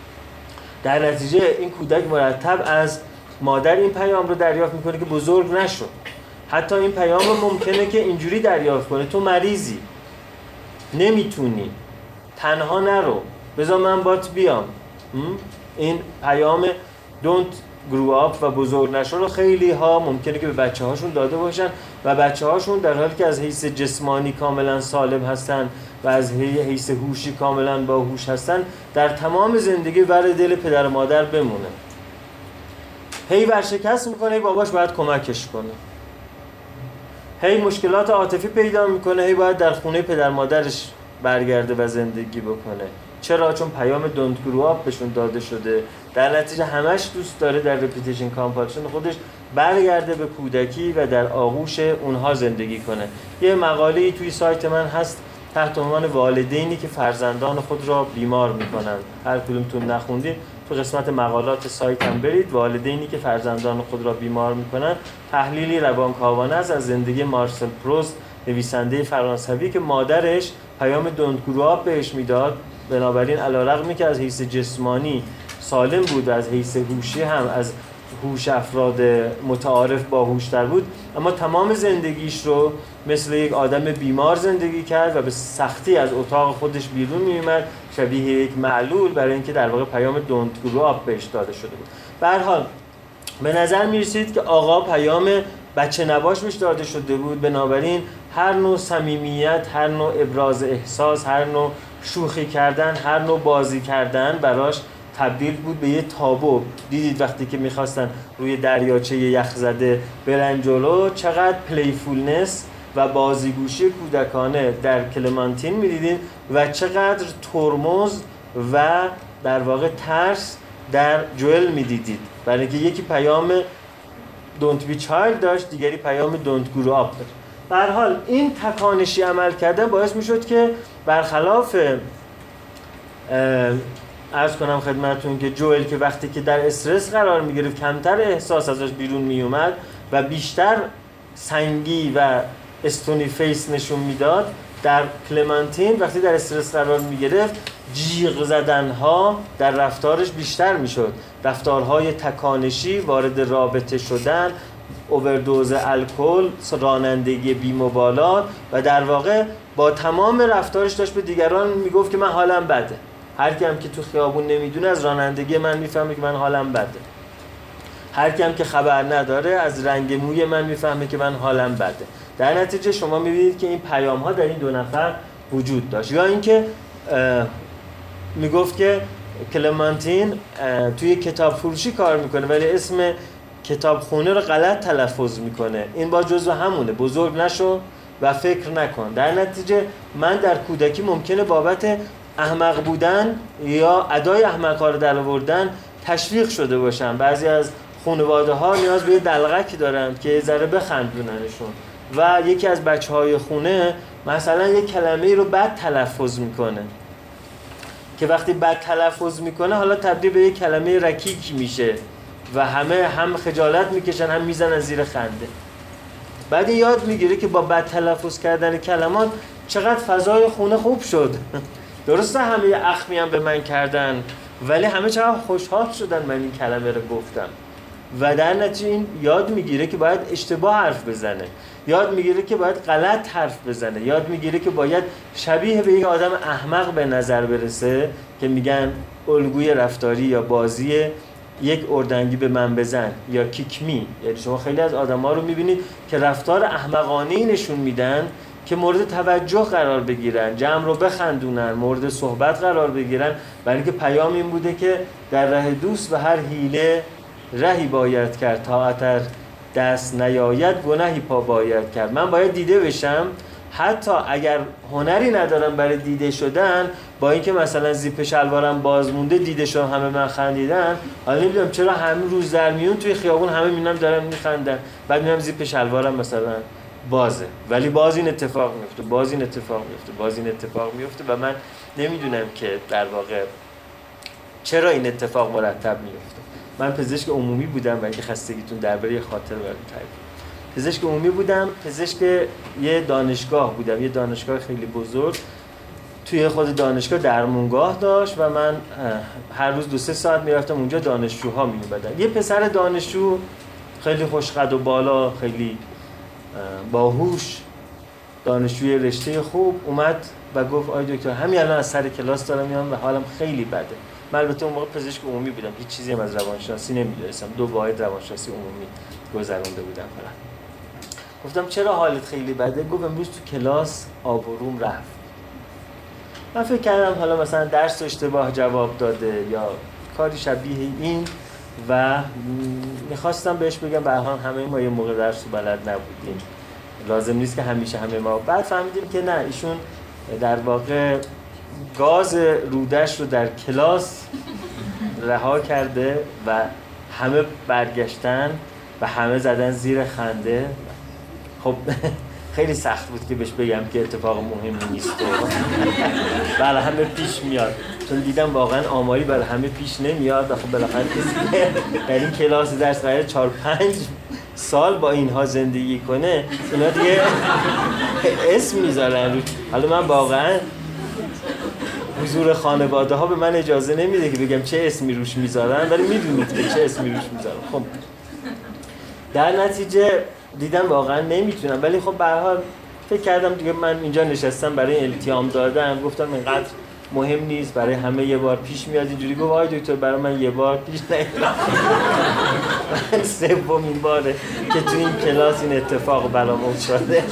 در نتیجه این کودک مرتب از مادر این پیام رو دریافت میکنه که بزرگ نشو. حتی این پیام رو ممکنه که اینجوری دریافت کنه تو مریضی، نمیتونی، تنها نرو، بذار من بات بیام. این پیام don't grow up و بزرگ نشو رو خیلی ها ممکنه که به بچه هاشون داده باشن و بچه هاشون در حالی که از حیث جسمانی کاملا سالم هستن و از حیث هوشی کاملا باهوش هستن در تمام زندگی ور دل پدر و مادر بمونه. هی ورشکست میکنه، باباش باید کمکش کنه، هی مشکلات عاطفی پیدا میکنه، هی باید در خونه پدر مادرش برگرده و زندگی بکنه. چرا؟ چون پیام don't grow up بهشون داده شده. در نتیجه همش دوست داره در repetition compulsion خودش برگرده به کودکی و در آغوش اونها زندگی کنه. یه مقاله‌ای توی سایت من هست تحت عنوان والدینی که فرزندان خود را بیمار میکنن. هر کدومتون نخوندید تو قسمت مقالات سایت هم برید، والدینی که فرزندان خود را بیمار میکنن. تحلیلی روانکاوانه است از زندگی مارسل پروست، نویسنده فرانسوی که مادرش پیام don't grow up بهش میداد. بنابراین علیرغمی که از حیث جسمانی سالم بود، از حیث هوشی هم از هوش افراد متعارف باهوشتر بود، اما تمام زندگیش رو مثل یک آدم بیمار زندگی کرد و به سختی از اتاق خودش بیرون می‌آمد، شبیه یک معلول، برای اینکه در واقع پیام don't grow up بهش داده شده بود. به هر حال به نظر می‌رسید که آقا پیام بچه نباش بهش داده شده بود. بنابراین هر نوع صمیمیت، هر نوع ابراز احساس، هر نوع شوخی کردن، هر نوع بازی کردن براش تبدیل بود به یه تابو. دیدید وقتی که میخواستن روی دریاچه یخزده برن جلو چقدر پلیفولنس و بازیگوشی کودکانه در کلمانتین میدیدین و چقدر ترمز و در واقع ترس در جوئل میدیدید، برای اینکه یکی پیام don't be child داشت، دیگری پیام don't grow up داشت. به هر حال این تکانشی عمل کردن باعث میشد که برخلاف عرض کنم خدمتتون که جوئل که وقتی که در استرس قرار میگرفت کمتر احساس ازش بیرون میومد و بیشتر سنگی و استونی فیس نشون میداد، در کلمانتین وقتی در استرس قرار میگرفت جیغ زدنها در رفتارش بیشتر میشد، رفتارهای تکانشی، وارد رابطه شدن، اووردوز الکل، رانندگی بی‌مبالات و در واقع با تمام رفتارش داشت به دیگران میگفت که من حالم بده. هر کی هم که تو خیابون نمیدونه از رانندگی من میفهمه که من حالم بده. هر کی هم که خبر نداره از رنگ موی من میفهمه که من حالم بده. در نتیجه شما میبینید که این پیام ها در این دو نفر وجود داشت. یا اینکه میگفت که کلمانتین توی کتاب فروشی کار میکنه ولی اسم کتابخونه رو غلط تلفظ میکنه. این با جزو همونه، بزرگ نشو و فکر نکن. در نتیجه من در کودکی ممکنه بابت احمق بودن یا ادای احمق‌ها رو در آوردن تشویق شده باشم. بعضی از خانواده ها نیاز به دلغکی دارن که ذره بخندوننشون و یکی از بچهای خونه مثلا یک کلمه‌ای رو بد تلفظ میکنه که وقتی بد تلفظ میکنه حالا تبدیل به یک کلمه رکیک میشه و همه هم خجالت میکشن هم میزنن زیر خنده. بعد یاد میگیره که با بد تلفظ کردن کلمات چقدر فضای خونه خوب شد. درسته همه اخمی هم به من کردن ولی همه چقدر خوشحال شدن من این کلمه رو گفتم. و در نتیجه این یاد میگیره که باید اشتباه حرف بزنه، یاد میگیره که باید غلط حرف بزنه، یاد میگیره که باید شبیه به یک آدم احمق به نظر برسه که میگن الگوی رفتاری یا بازی یک اردنگی به من بزن یا کیکمی. یعنی شما خیلی از آدم‌ها رو میبینید که رفتار احمقانه‌ای نشون میدن که مورد توجه قرار بگیرن، جمع رو بخندونن، مورد صحبت قرار بگیرن، برای اینکه پیام این بوده که در راه دوست به هر حیله رهی باید کرد، طاعت دست نیاید گناهی پا باید کرد. من باید دیده بشم حتی اگر هنری ندارم برای دیده شدن، با اینکه مثلا زیپ شلوارم باز مونده دیده شدم همه من خندیدن، حالا نمیدونم چرا همه روز در میون توی خیابون همه میبینم دارن میخندن، بعد میبینم زیپ شلوارم مثلا بازه ولی باز این اتفاق میفته، باز این اتفاق میفته، باز این اتفاق میفته و من نمیدونم که در واقع چرا این اتفاق مرتب میفته. من پزشک عمومی بودم و اینکه خستگیتون درباره خاطر براتون تعریف. پزشک عمومی بودم، پزشک یه دانشگاه بودم، یه دانشگاه خیلی بزرگ. توی خود دانشگاه درمونگاه داشت و من هر روز 2-3 ساعت میرفتم اونجا، دانشجوها میومدن. یه پسر دانشجو خیلی خوشقد و بالا، خیلی باهوش، دانشجوی رشته خوب اومد و گفت آی دکتر همین الان از سر کلاس دارم میام و حالم خیلی بده. من البته اون موقع پزشک عمومی بودم، هیچ چیزی هم از روانشناسی نمیدونستم، 2 واحد روانشناسی عمومی گذرونده بودم فقط. گفتم چرا حالت خیلی بده؟ گفت امروز تو کلاس آب و روم رفت. من فکر کردم حالا مثلا درس اشتباه جواب داده یا کاری شبیه این و میخواستم بهش بگم به هر حال همه ما یه موقع درس رو بلد نبودیم، لازم نیست که همیشه همه ما. بعد فهمیدیم که نه، ایشون در واقع گاز رودش رو در کلاس رها کرده و همه برگشتن و همه زدن زیر خنده. خب خیلی سخت بود که بهش بگم که اتفاق مهمی نیست و بله همه پیش میاد، چون دیدم واقعا آماری برای همه پیش نمیاد. خب بالاخره کسی که در این کلاس درس قراره 4-5 سال با اینها زندگی کنه، اینا دیگه اسم میذارن. حالا من واقعا حضور خانواده ها به من اجازه نمیده که بگم چه اسمی روش میذارن، ولی میدونید که چه اسمی روش میذارن. خب در نتیجه دیدم واقعا نمیتونم، ولی خب به هر حال فکر کردم دیگه من اینجا نشستم برای التیام دادن، گفتم اینقدر مهم نیست، برای همه یه بار پیش میاد. اینجوری گفت آی دکتر برای من یه بار پیش نیاد، من سومین باره که تو این کلاس این اتفاق برام افتاده.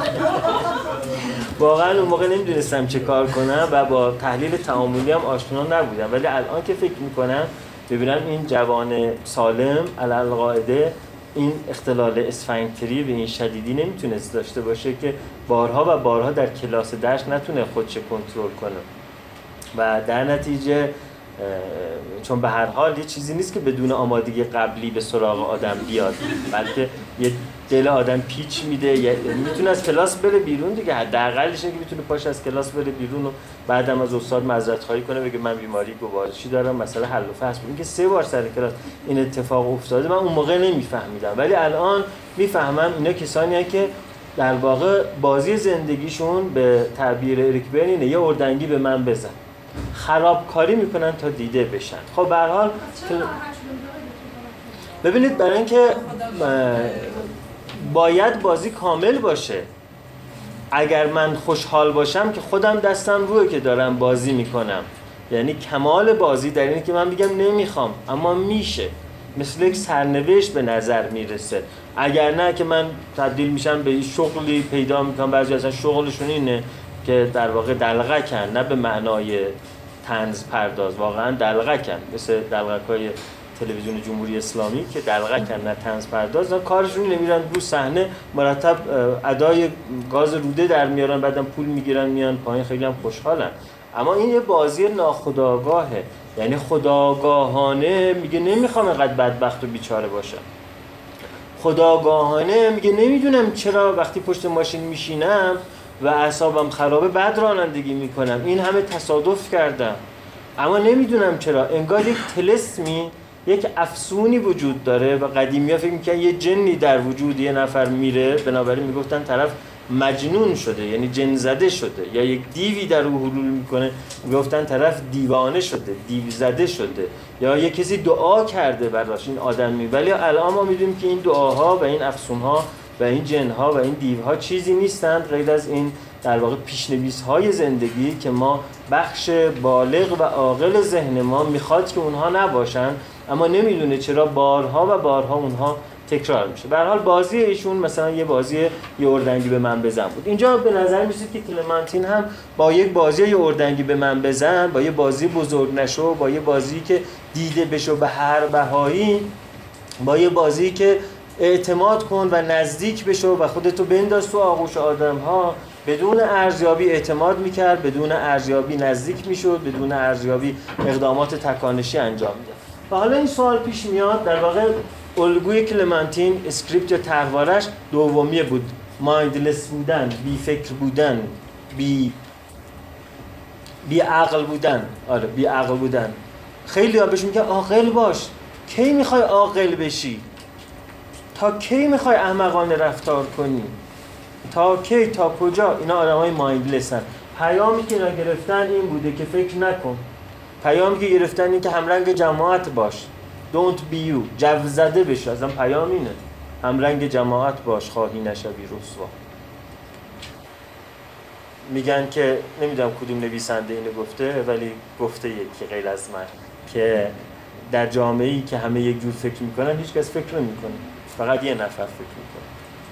واقعا اون موقع نمیدونستم چه کار کنم و با تحلیل تعاملی هم آشنا نبودم، ولی الان که فکر میکنم ببینم این جوان سالم علالقاعده این اختلال اسفنکتری به این شدیدی نمیتونست داشته باشه که بارها و بارها در کلاس درس نتونه خودش کنترل کنه و در نتیجه چون به هر حال یه چیزی نیست که بدون آمادگی قبلی به سراغ آدم بیاد، بلکه یه دل آدم پیچ میده، میتونه از کلاس بره بیرون دیگه، حداقلش اینه که میتونه پاش از کلاس بره بیرون و بعدم از استاد معذرت خواهی کنه، بگه من بیماری گوارشی دارم، مسئله حل و فصل. این که 3 بار سر کلاس این اتفاق افتاده، من اون موقع نمیفهمیدم، ولی الان میفهمم اینا کسانی هستند که در واقع بازی زندگیشون به تعبیر اریک برن اینه یه اردنگی به من بزن. خرابکاری میکنن تا دیده بشن. خب به هر حال ببینید برای اینکه باید بازی کامل باشه. اگر من خوشحال باشم که خودم دستم روی که دارم بازی میکنم، یعنی کمال بازی در اینه که من بگم نمیخوام اما میشه، مثل یک سرنوشت به نظر میرسه. اگر نه که من تبدیل میشم به شغلی پیدا میکنم. بعضی اصلا شغلشون اینه که در واقع دلغکن، نه به معنای طنز پرداز، واقعا دلغکن، مثل دلغکای تلویزیون جمهوری اسلامی که دلغکن نه طنز پرداز. کارشون اینه میرن رو صحنه مرتب ادای گاز روده در میارن، بعدم پول میگیرن میان پایین، خیلی هم خوشحالن. اما این یه بازی ناخودآگاهه، یعنی خودآگاهانه میگه نمیخوام اینقدر بدبخت و بیچاره باشم. خودآگاهانه میگه نمیدونم چرا وقتی پشت ماشین میشینم و اعصابم خرابه بد رانندگی میکنم، این همه تصادف کردم اما نمیدونم چرا. انگار یک طلسمی، یک افسونی وجود داره و قدیمی‌ها فکر می‌کردن یه جنی در وجود یه نفر میره، بنابراین میگفتن طرف مجنون شده، یعنی جن زده شده، یا یک دیوی در او حلول میکنه میگفتن طرف دیوانه شده، دیو زده شده، یا یک کسی دعا کرده براش این آدمی. ولی الان ما میدونیم که این دعاها و این افسونها و این جنها و این دیوها چیزی نیستند غیر از این در واقع پیشنویس‌های زندگی که ما بخش بالغ و عاقل ذهن ما میخواد که اونها نباشن، اما نمیدونه چرا بارها و بارها اونها تکرار میشه. به هر حال بازی ایشون مثلا یه بازی یه اردنگی به من بزن بود. اینجا به نظر میاد که کلمانتین هم با یک بازی یه اردنگی به من بزن، با یه بازی بزرگ نشو، با یه بازی که دیده بشو به هر بهایی، با یه بازی که اعتماد کن و نزدیک بشو و خودتو بنداز تو آغوش آدم‌ها، بدون ارزیابی اعتماد میکرد، بدون ارزیابی نزدیک میشد، بدون ارزیابی اقدامات تکانشی انجام میداد. و حالا این سوال پیش میاد، در واقع الگوی کلمانتین، اسکریپت یا طرحوارش دومیه بود، مایندلس بودن، بی فکر بودن، بی عقل بودن. آره بی عقل بودن. خیلی ها بهش میگن عاقل باش. کی میخوای عاقل بشی؟ تا کی میخوای احمقانه رفتار کنی؟ تا کی، تا کجا؟ اینا آدمای مایندلسن. پیامی که اینا گرفتن این بوده که فکر نکن. پیامی که گرفتن این که همرنگ جماعت باش. Don't be you. جو زده بش. اصلا پیام اینه. همرنگ جماعت باش، خواهی نشوی رسوا. میگن که نمیدونم کدوم نویسنده اینو گفته، ولی گفته یکی غیر از من، که در جامعه‌ای که همه یک جور فکر میکنن هیچ کس فکر نمیکنه، فقط یه نفر فکر میکنه.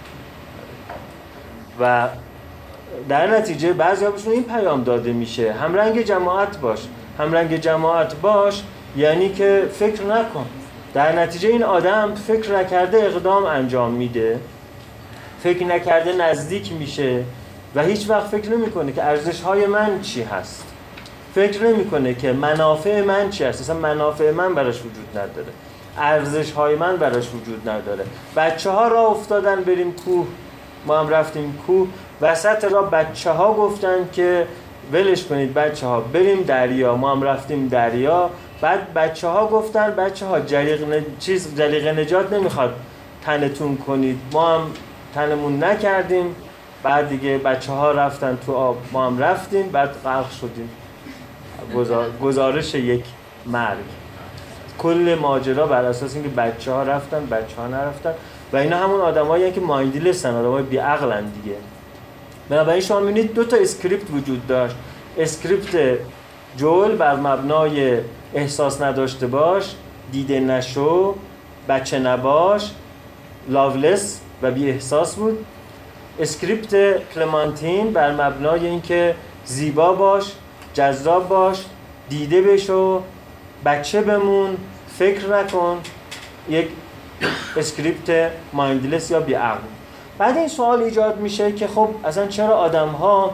و در نتیجه بعضیا بهشون این پیام داده میشه همرنگ جماعت باش. همرنگ جماعت باش یعنی که فکر نکن. در نتیجه این آدم فکر نکرده اقدام انجام میده، فکر نکرده نزدیک میشه و هیچ وقت فکر نمیکنه که ارزش‌های من چی هست، فکر نمیکنه که منافع من چی هست. اصلا منافع من براش وجود نداره، ارزش‌های من براش وجود نداره. بچه‌ها راه افتادن بریم کوه، ما هم رفتیم کوه، وسط راه بچه‌ها گفتن که ولش کنید بچه‌ها بریم دریا، ما هم رفتیم دریا. بعد بچه‌ها گفتن بچه‌ها جلیق نجات نمیخواد تنتون کنید، ما هم تنمون نکردیم. بعد دیگه بچه‌ها رفتن تو آب، ما هم رفتیم، بعد غرق شدیم. گزارش یک مرگ. کل ماجرا بر اساس اینکه بچه‌ها رفتن، بچه‌ها نرفتن و اینا همون آدمایی که مایندلسن، آدمای بی عقلن دیگه. بنابراین شما می‌بینید دو تا اسکریپت وجود داشت. اسکریپت جول بر مبنای احساس نداشته باش، دیده نشو، بچه نباش، لاولس و بی احساس بود. اسکریپت کلمانتین بر مبنای اینکه زیبا باش، جذاب باش، دیده بشو، بچه بمون، فکر نکن، یک اسکریپت مایندلس یا بی عقل. بعد این سوال ایجاد میشه که خب اصلا چرا آدم ها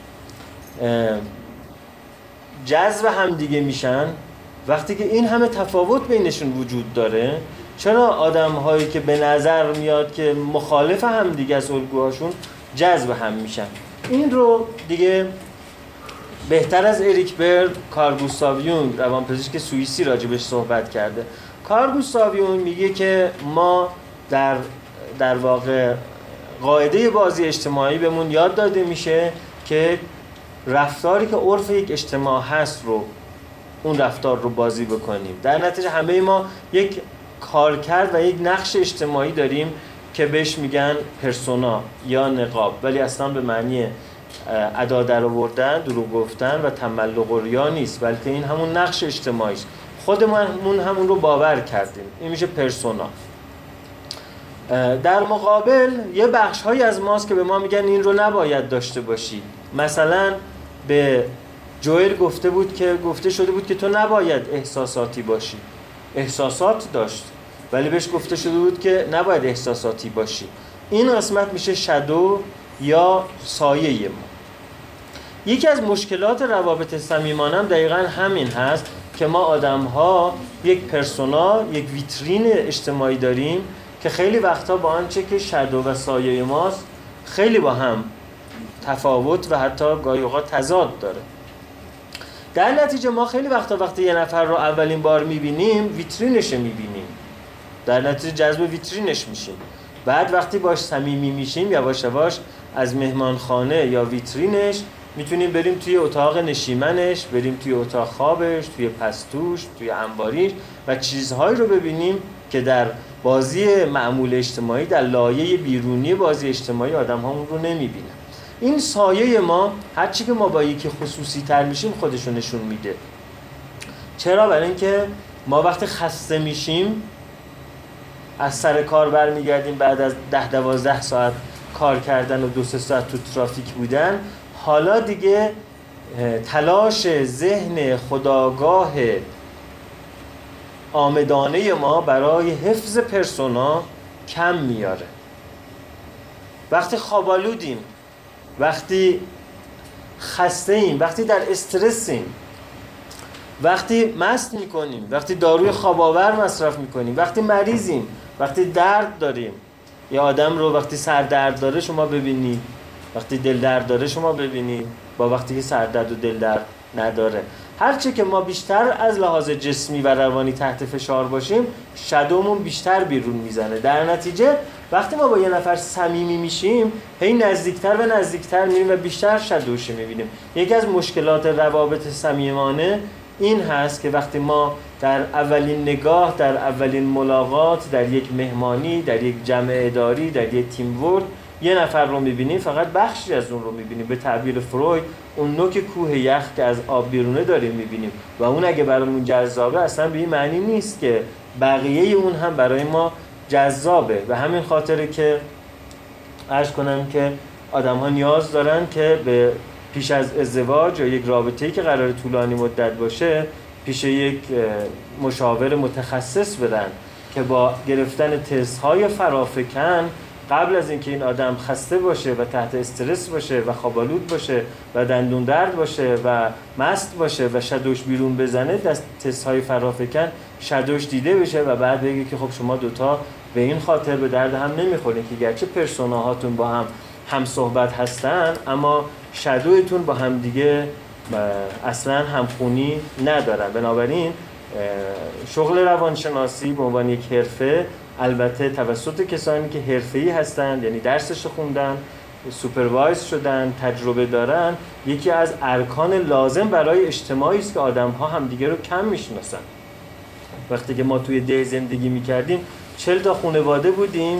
جذب هم دیگه میشن وقتی که این همه تفاوت بینشون وجود داره؟ چرا آدم هایی که به نظر میاد که مخالف هم دیگه از الگوهاشون جذب هم میشن؟ این رو دیگه بهتر از اریک برن کارل گوستاو یونگ، روانپزشک سوئیسی، راجبش صحبت کرده. کارل گوستاو یونگ میگه که ما در واقع قاعده بازی اجتماعی بهمون یاد داده میشه که رفتاری که عرف یک اجتماع هست رو اون رفتار رو بازی بکنیم. در نتیجه همه ما یک کارکرد و یک نقش اجتماعی داریم که بهش میگن پرسونا یا نقاب، ولی اصلا به معنی ادا در آوردن، دروغ گفتن و تملق و ریا نیست، بلکه این همون نقش اجتماعی است. خودمون همون رو باور کردیم، این میشه پرسونا. در مقابل یه بخش‌هایی از ماست که به ما میگن این رو نباید داشته باشی. مثلا به جوئل گفته شده بود که تو نباید احساساتی باشی. احساسات داشت، ولی بهش گفته شده بود که نباید احساساتی باشی. این قسمت میشه شادو یا سایه ما. یکی از مشکلات روابط صمیمانه هم دقیقاً همین هست که ما آدم‌ها یک پرسونا، یک ویترین اجتماعی داریم که خیلی وقتا با آنچه که شادو و سایه ماست خیلی با هم تفاوت و حتی گاهی اوقات تضاد داره. در نتیجه ما خیلی وقتا وقتی یه نفر رو اولین بار می‌بینیم ویترینش می‌بینیم، در نتیجه جذب ویترینش میشیم. بعد وقتی باش صمیمی میشیم یواش یواش از مهمانخانه یا ویترینش میتونیم بریم توی اتاق نشیمنش، بریم توی اتاق خوابش، توی پستوش، توی انباریش و چیزهایی رو ببینیم که در بازی معمول اجتماعی، در لایه بیرونی بازی اجتماعی آدم ها اون رو نمیبینن. این سایه ما هرچی که ما با یکی خصوصی تر میشیم خودشو نشون میده. چرا؟ برای اینکه ما وقتی خسته میشیم از سر کار برمیگردیم بعد از 10-12 ساعت کار کردن و 2-3 ساعت تو ترافیک بودن، حالا دیگه تلاش ذهن خودآگاه آمدانه ما برای حفظ پرسونا کم میاره. وقتی خوابالودیم، وقتی خسته ایم، وقتی در استرسیم، وقتی مست میکنیم، وقتی داروی خواب‌آور مصرف میکنیم، وقتی مریضیم، وقتی درد داریم. یه آدم رو وقتی سر درد داره شما ببینید، وقتی دل درد داره شما ببینید، با وقتی که سر درد و دل درد نداره. هرچه که ما بیشتر از لحاظ جسمی و روانی تحت فشار باشیم شادومون بیشتر بیرون میزنه. در نتیجه وقتی ما با یه نفر صمیمی میشیم هی نزدیکتر و نزدیکتر میریم و بیشتر شادوش میبینیم. یکی از مشکلات روابط صمیمانه این هست که وقتی ما در اولین نگاه، در اولین ملاقات، در یک مهمانی، در یک جمع اداری، در یک تیم ورک یه نفر رو میبینیم، فقط بخشی از اون رو میبینیم. به تعبیر فروید اون نوک کوه یخ که از آب بیرونه داریم میبینیم و اون اگه برامون جذابه اصلا به این معنی نیست که بقیه اون هم برای ما جذابه. و همین خاطره که عرض کنم که آدم ها نیاز دارن که به پیش از ازدواج یا یک رابطه‌ای که قرار طولانی مدت باشه پیش یک مشاور متخصص برن که با گرفتن تست‌های فرافکن قبل از اینکه این آدم خسته باشه و تحت استرس باشه و خوابالود باشه و دندون درد باشه و مست باشه و شادوش بیرون بزنه، تست‌های فرافکن شادوش دیده بشه و بعد بگه که خب شما دوتا به این خاطر به درد هم نمیخورین که گرچه پرسوناهاتون با هم صحبت هستن اما شادویتون با هم دیگه اصلا همخونی ندارن. بنابراین شغل روانشناسی به عنوان یک حرفه، البته توسط کسانی که حرفه‌ای هستند، یعنی درسش خوندن، سوپروایز شدن، تجربه دارن، یکی از ارکان لازم برای اجتماعی است که آدم‌ها همدیگه رو کم میشناسن. وقتی که ما توی ده زندگی می‌کردیم 40 تا خانواده بودیم،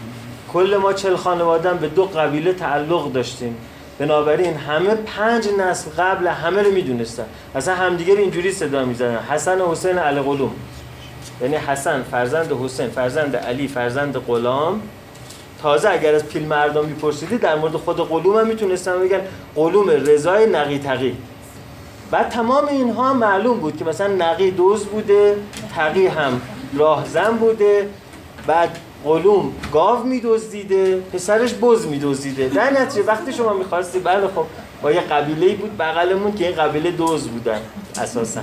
کل ما 40 خانواده به 2 قبیله تعلق داشتیم. بنابراین همه 5 نسل قبل همه رو میدونستن، اصلا همدیگه رو اینجوری صدا میزنن: حسن و حسین القلوم، یعنی حسن فرزند حسین، فرزند علی، فرزند غلام. تازه اگر از پیل مردم میپرسیدی در مورد خود قلوم هم میتونستن بگن قلوم رضای نقی تقی. بعد تمام اینها معلوم بود که مثلا نقی دوز بوده، تقی هم راهزن بوده، بعد قلوم گاو میدزدیده، پسرش بز میدزدیده. در نتیجه وقتی شما میخواستی، بله خب با یه قبیله‌ای بود بغلمون که این قبیله دوز بودن اساسا.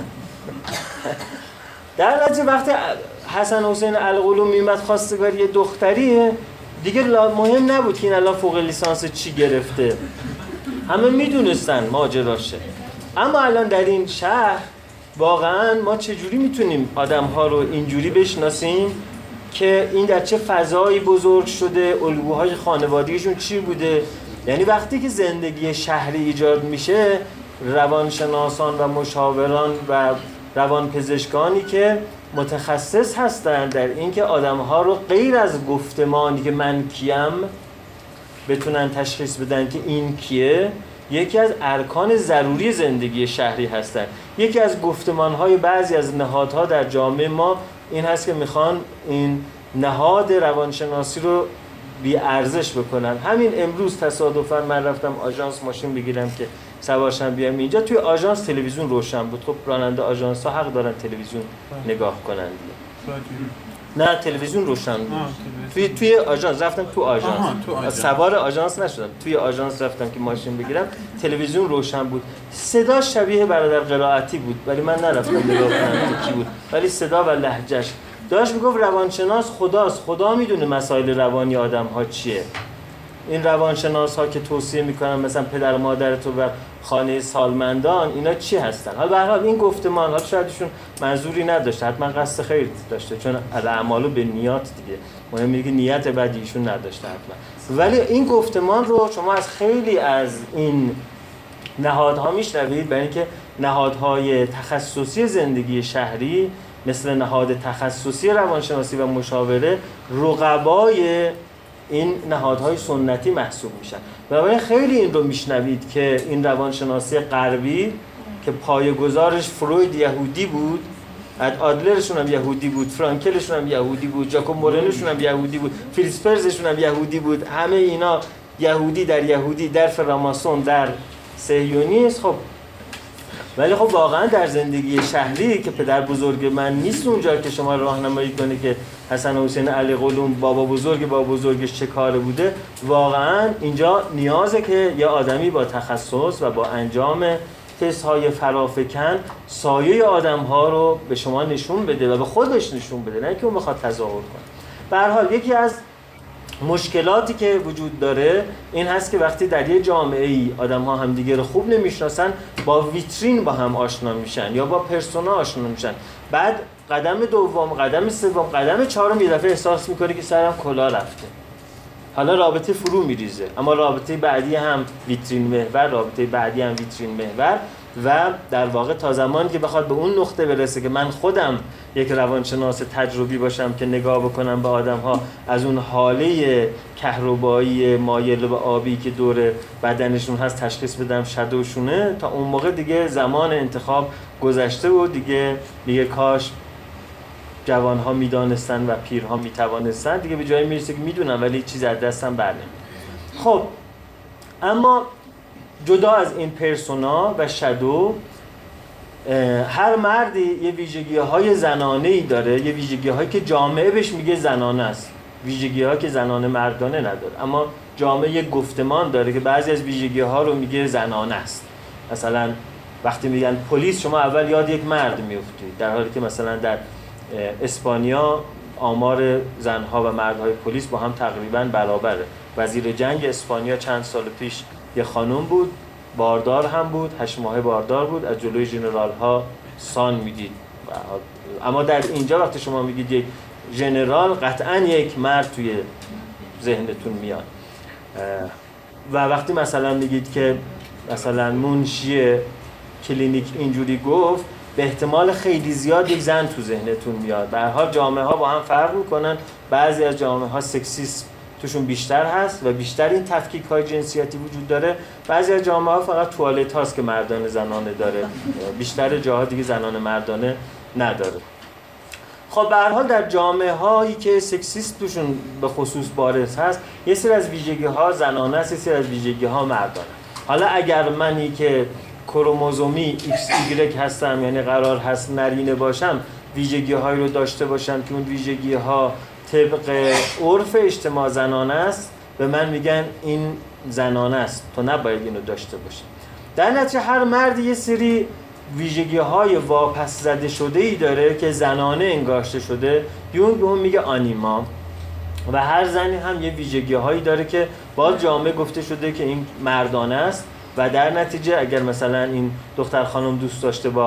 در نتیجه وقتی حسن حسین القلوم میمد خواستگاری یه دختریه دیگه مهم نبود که این الان فوق لیسانس چی گرفته، همه میدونستن ماجراشه. اما الان در این شهر واقعا ما چجوری میتونیم آدم‌ها رو اینجوری بشناسیم که این در چه فضایی بزرگ شده، الگوهای خانوادگیشون چی بوده. یعنی وقتی که زندگی شهری ایجاد میشه، روانشناسان و مشاوران و روانپزشکانی که متخصص هستن در اینکه آدم‌ها رو غیر از گفتمانی که من کیم بتونن تشخیص بدن که این کیه، یکی از ارکان ضروری زندگی شهری هستن. یکی از گفتمان‌های بعضی از نهادها در جامعه ما این هست که میخوان این نهاد روانشناسی رو بی ارزش بکنن. همین امروز تصادفاً من رفتم آژانس ماشین بگیرم که سوارشم بیام اینجا، توی آژانس تلویزیون روشن بود. خب راننده آژانس ها حق دارن تلویزیون نگاه کنن دیگه. نه تلویزیون روشن بود. توی آژانس رفتم، تو آژانس سوار آژانس نشدم، توی آژانس رفتم که ماشین بگیرم، تلویزیون روشن بود. صدا شبیه برادر قرائتی بود ولی من نرفتم نگاه کنم کی بود، ولی صدا و لهجهش داشت میگفت روانشناس خداست، خدا میدونه مسائل روانی آدم ها چیه. این روانشناس ها که توصیه میکنن مثلا پدر و مادر تو و خانه سالمندان، اینا چی هستن؟ حالا به هر حال این گفتمان ها شاید ایشون منظوری نداشته، حتما قصد خیر داشته، چون الاعمال به نیات دیگه، مهم اینه که نیت بدی ایشون نداشته حتما. ولی این گفتمان رو شما از خیلی از این نهادها میشنوید، برای اینکه نهادهای تخصصی زندگی شهری مثل نهاد تخصصی روانشناسی و مشاوره رقبای این نهادهای سنتی محسوب میشن. بنابراین خیلی این رو میشنوید که این روانشناسی غربی که پایه‌گذارش فروید یهودی بود، آدلرشون هم یهودی بود، فرانکلشون هم یهودی بود، جاکوب مورنوشون هم یهودی بود، فریتز پرزشون هم یهودی بود، همه اینا یهودی در فراماسون در صهیونیسم. خب ولی خب واقعا در زندگی شهری که پدر بزرگ من نیست اونجا که شما راهنمایی کنه که حسن حسین علی قلوم بابا بزرگش چه کاره بوده، واقعا اینجا نیازه که یه آدمی با تخصص و با انجام تست‌های فرافکن سایه آدم‌ها رو به شما نشون بده و به خودش نشون بده، نه که اون بخواد تظاهر کنه. به هر حال یکی از مشکلاتی که وجود داره این هست که وقتی در یه جامعه‌ای آدم‌ها همدیگه رو خوب نمی‌شناسن، با ویترین با هم آشنا میشن یا با پرسونا آشنا میشن، بعد قدم دوم، قدم سوم، قدم چهارم یه دفعه احساس می‌کنه که سرم کلاه رفته. حالا رابطه فرو میریزه، اما رابطه بعدی هم ویترین محور و در واقع تا زمانی که بخواد به اون نقطه برسه که من خودم یک روانشناس تجربی باشم که نگاه بکنم به آدم‌ها از اون حاله کهربایی مایل به آبی که دور بدنشون هست تشخیص بدم شدوشونه، تا اون موقع دیگه زمان انتخاب گذشته و دیگه کاش جوان‌ها می‌دانستن و پیرها می‌توانستن، دیگه به جایی میرسه که میدونم ولی چیز از دستم برنمیاد. خب اما جدا از این پرسونا و شادو، هر مردی یه ویژگی‌های زنانه‌ای داره، یه ویژگی‌هایی که جامعه بهش میگه زنانه است، ویژگی‌هایی که زنانه مردانه نداره، اما جامعه یه گفتمان داره که بعضی از ویژگی‌ها رو میگه زنانه است. مثلا وقتی میگن پلیس، شما اول یاد یک مرد میافتید، در حالی که مثلا در اسپانیا آمار زنها و مردهای پلیس با هم تقریباً برابره. وزیر جنگ اسپانیا چند سال پیش یه خانم بود، باردار هم بود، 8 ماهه باردار بود، از جلوی ژنرال ها سان میدید. اما در اینجا وقتی شما میگید یک ژنرال، قطعاً یک مرد توی ذهنتون میاد. و وقتی مثلا میگید که مثلا منشی کلینیک اینجوری گفت، به احتمال خیلی زیاد یک زن تو ذهنتون میاد. به هر حال جامعه ها با هم فرق میکنن، بعضی از جامعه ها سکسیسم توشون بیشتر هست و بیشتر این تفکیک های جنسیتی وجود داره، بعضی از جامعه ها فقط توالت هاست که مردانه زنانه داره، بیشتر جاها دیگه زنانه مردانه نداره. خب به هر حال در جامعه هایی که سکسیسم توشون به خصوص بارز هست، یه سری از ویژگی ها زنانه است، یه سری از ویژگی ها مردانه. حالا اگر منی که کروموزومی XY هستم، یعنی قرار هست نرینه باشم، ویژگی هایی رو داشته باشم که اون ویژگی ها طبق عرف اجتماع زنانه است، به من میگن این زنانه است، تو نباید اینو داشته باشی. در نتیجه هر مرد یه سری ویژگی های واپس زده شده ای داره که زنانه انگاشته شده، یونگ به اون میگه آنیما. و هر زنی هم یه ویژگی هایی داره که با جامعه گفته شده که این مردانه است و در نتیجه اگر مثلا این دختر خانم دوست داشته با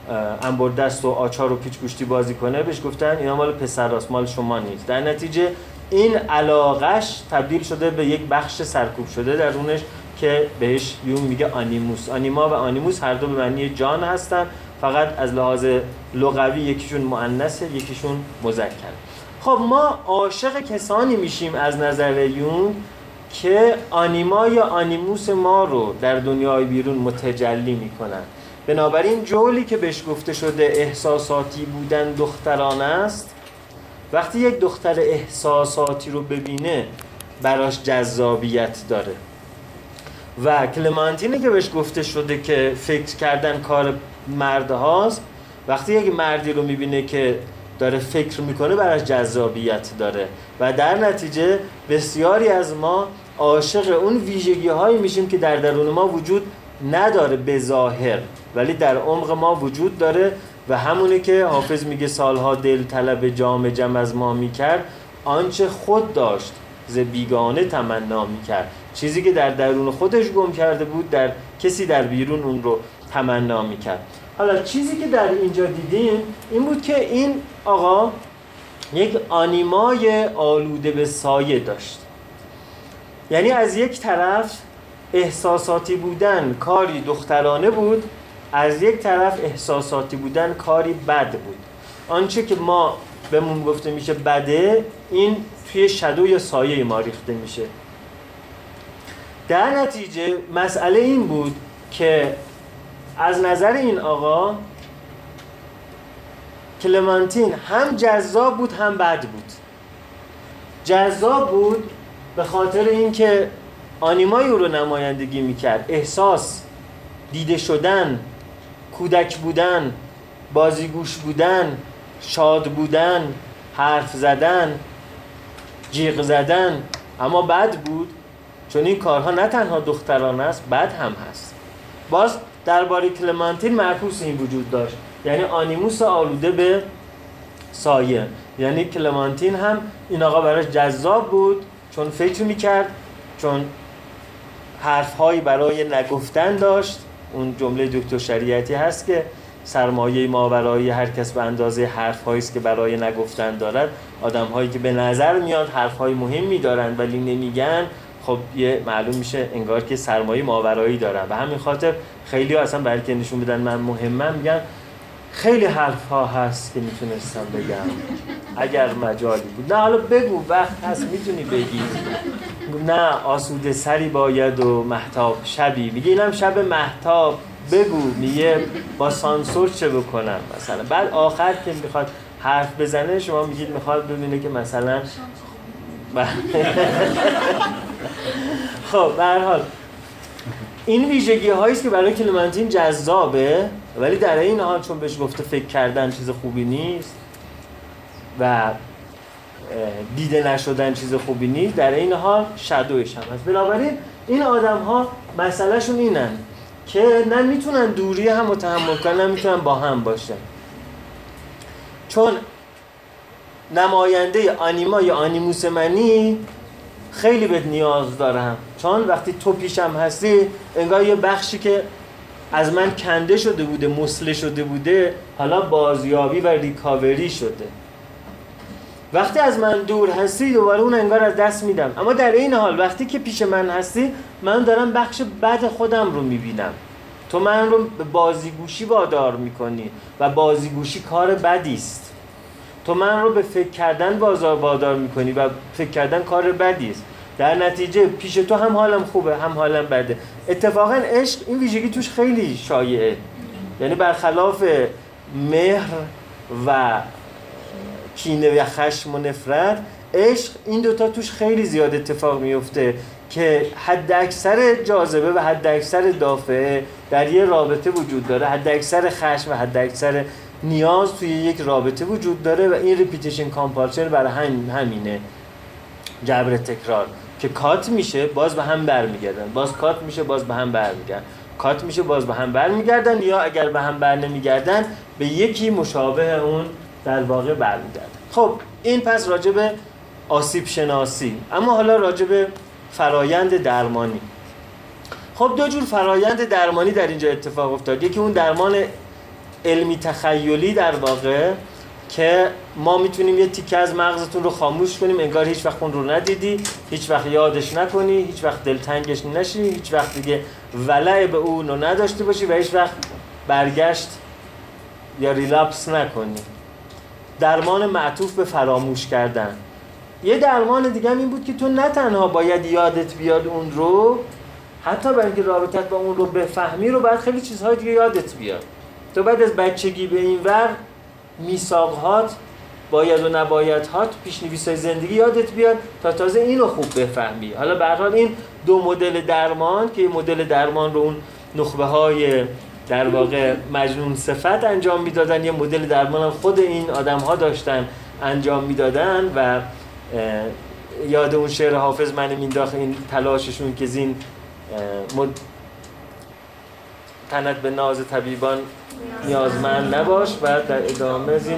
انبردست و آچار و پیچ گوشتی بازی کنه بهش گفتن اینا مال پسراست، مال شما نیست. در نتیجه این علاقش تبدیل شده به یک بخش سرکوب شده درونش که بهش یون میگه آنیموس. آنیما و آنیموس هر دو به معنی جان هستن، فقط از لحاظ لغوی یکیشون مؤنثه یکیشون مذکر. خب ما عاشق کسانی میشیم از نظر یون که آنیما یا آنیموس ما رو در دنیای بیرون متجلی میکنن. بنابراین جولی که بهش گفته شده احساساتی بودن دخترانه است، وقتی یک دختر احساساتی رو ببینه براش جذابیت داره. و کلمانتینی که بهش گفته شده که فکر کردن کار مرد هاست، وقتی یک مردی رو میبینه که داره فکر میکنه براش جذابیت داره. و در نتیجه بسیاری از ما عاشق اون ویژگی هایی میشیم که در درون ما وجود نداره به ظاهر، ولی در عمق ما وجود داره. و همونه که حافظ میگه سالها دل طلب جام جم از ما میکرد، آنچه خود داشت ز بیگانه تمنا میکرد. چیزی که در درون خودش گم کرده بود در کسی در بیرون اون رو تمنا میکرد. حالا چیزی که در اینجا دیدیم این بود که این آقا یک آنیمای آلوده به سایه داشت. یعنی از یک طرف احساساتی بودن کاری دخترانه بود، از یک طرف احساساتی بودن کاری بد بود. آنچه که ما بهمون گفته میشه بده، این توی شادو یا سایه ما ریخته میشه. در نتیجه مسئله این بود که از نظر این آقا کلمانتین هم جذاب بود هم بد بود. جذاب بود به خاطر اینکه آنیمای او رو نمایندگی میکرد، احساس، دیده شدن، کودک بودن، بازیگوش بودن، شاد بودن، حرف زدن، جیغ زدن. اما بد بود چون این کارها نه تنها دخترانه است، بد هم هست. باز درباره کلمانتین معکوس این وجود داشت، یعنی آنیموس آلوده به سایه. یعنی کلمانتین هم این آقا براش جذاب بود چون فکر میکرد، چون حرفهایی برای نگفتن داشت. اون جمله دکتر شریعتی هست که سرمایه ماورایی هر کس به اندازه حرفهایی است که برای نگفتن دارد. آدم‌هایی که به نظر میاد حرفهای مهمی دارن ولی نمیگن، خب یه معلوم میشه انگار که سرمایه ماورایی دارن. و همین خاطر خیلی ها اصلا برای که نشون بدن من مهمم میگن خیلی حرفها هست که میتونستم بگم اگر مجالی بود. نه حالا بگو، وقت هست میتونی بگی. نه آسوده سری باید و مهتاب شبی. میگه اینم شب مهتاب، بگو. میگه با سانسور چه بکنم مثلا. بعد آخر که میخواد حرف بزنه شما میگید میخواد ببینه که مثلا خب به هر حال این ویژگی هایی است که برای کلمانتین جذابه، ولی در این حال چون بهش گفته فکر کردن چیز خوبی نیست و دیده نشدن چیز خوبی نیست، در این حال شادوش هم هست. بنابراین این آدم ها مسئله شون اینن که نه میتونن دوری هم رو تحمل کنن نه میتونن با هم باشن. چون نماینده آنیما یا آنیموس منی خیلی بهت نیاز دارم، چون وقتی تو پیشم هستی انگار یه بخشی که از من کنده شده بوده، مسله شده بوده، حالا بازیابی و ریکاوری شده. وقتی از من دور هستی دوباره اون انگار از دست میدم. اما در این حال وقتی که پیش من هستی من دارم بخش بد خودم رو میبینم. تو من رو به بازیگوشی وادار میکنی و بازیگوشی کار بدی است. تو من رو به فکر کردن وادار میکنی و فکر کردن کار بدی است. در نتیجه پیش تو هم حالم خوبه هم حالم بده. اتفاقا عشق این ویژگی توش خیلی شایعه. یعنی برخلاف مهر و کینه و خشم و نفرت، عشق این دوتا توش خیلی زیاد اتفاق میفته که حد اکثر جاذبه و حد اکثر دافعه در یه رابطه وجود داره. حد اکثر خشم و حد اکثر نیاز توی یک رابطه وجود داره و این ریپیتیشن کامپالشن برای همینه، جبر تکرار که کات میشه باز به هم برمیگردن، باز کات میشه باز به هم برمیگردن، کات میشه باز به هم برمیگردن، یا اگر به هم بر نمیگردن به یکی مشابه اون در واقع برمیگردن. خب این پس راجع به آسیب شناسی. اما حالا راجع به فرایند درمانی. خب دو جور فرایند درمانی در اینجا اتفاق افتاد. یکی اون درمان علمی تخیلی در واقع که ما میتونیم یه تیکه از مغزتون رو خاموش کنیم انگار هیچ وقت اون رو ندیدی، هیچ وقت یادش نکنی، هیچ وقت دلتنگش نشی، هیچ وقت دیگه ولع به اون رو نداشته باشی و هیچ وقت برگشت یا ریلپس نکنی. درمان معطوف به فراموش کردن. یه درمان دیگه هم این بود که تو نه تنها باید یادت بیاد اون رو، حتی برای اینکه رابطت با اون رو بفهمی رو باید خیلی چیزهای دیگه یادت بیاد. تو بعد از بچگی به این ور میثاق‌هات، باید و نبایدهات، پیش‌نویس‌های زندگی یادت بیاد تا تازه اینو خوب بفهمی. حالا به هر حال این دو مدل درمان که مدل درمان رو اون نخبه‌های در واقع مجنون صفت انجام میدادن، یه مدل درمان هم خود این آدم‌ها داشتن انجام میدادن و یاد اون شعر حافظ من مینداخت این تلاششون که زین تنت به ناز طبیبان نیازمند نباش و در ادامه زین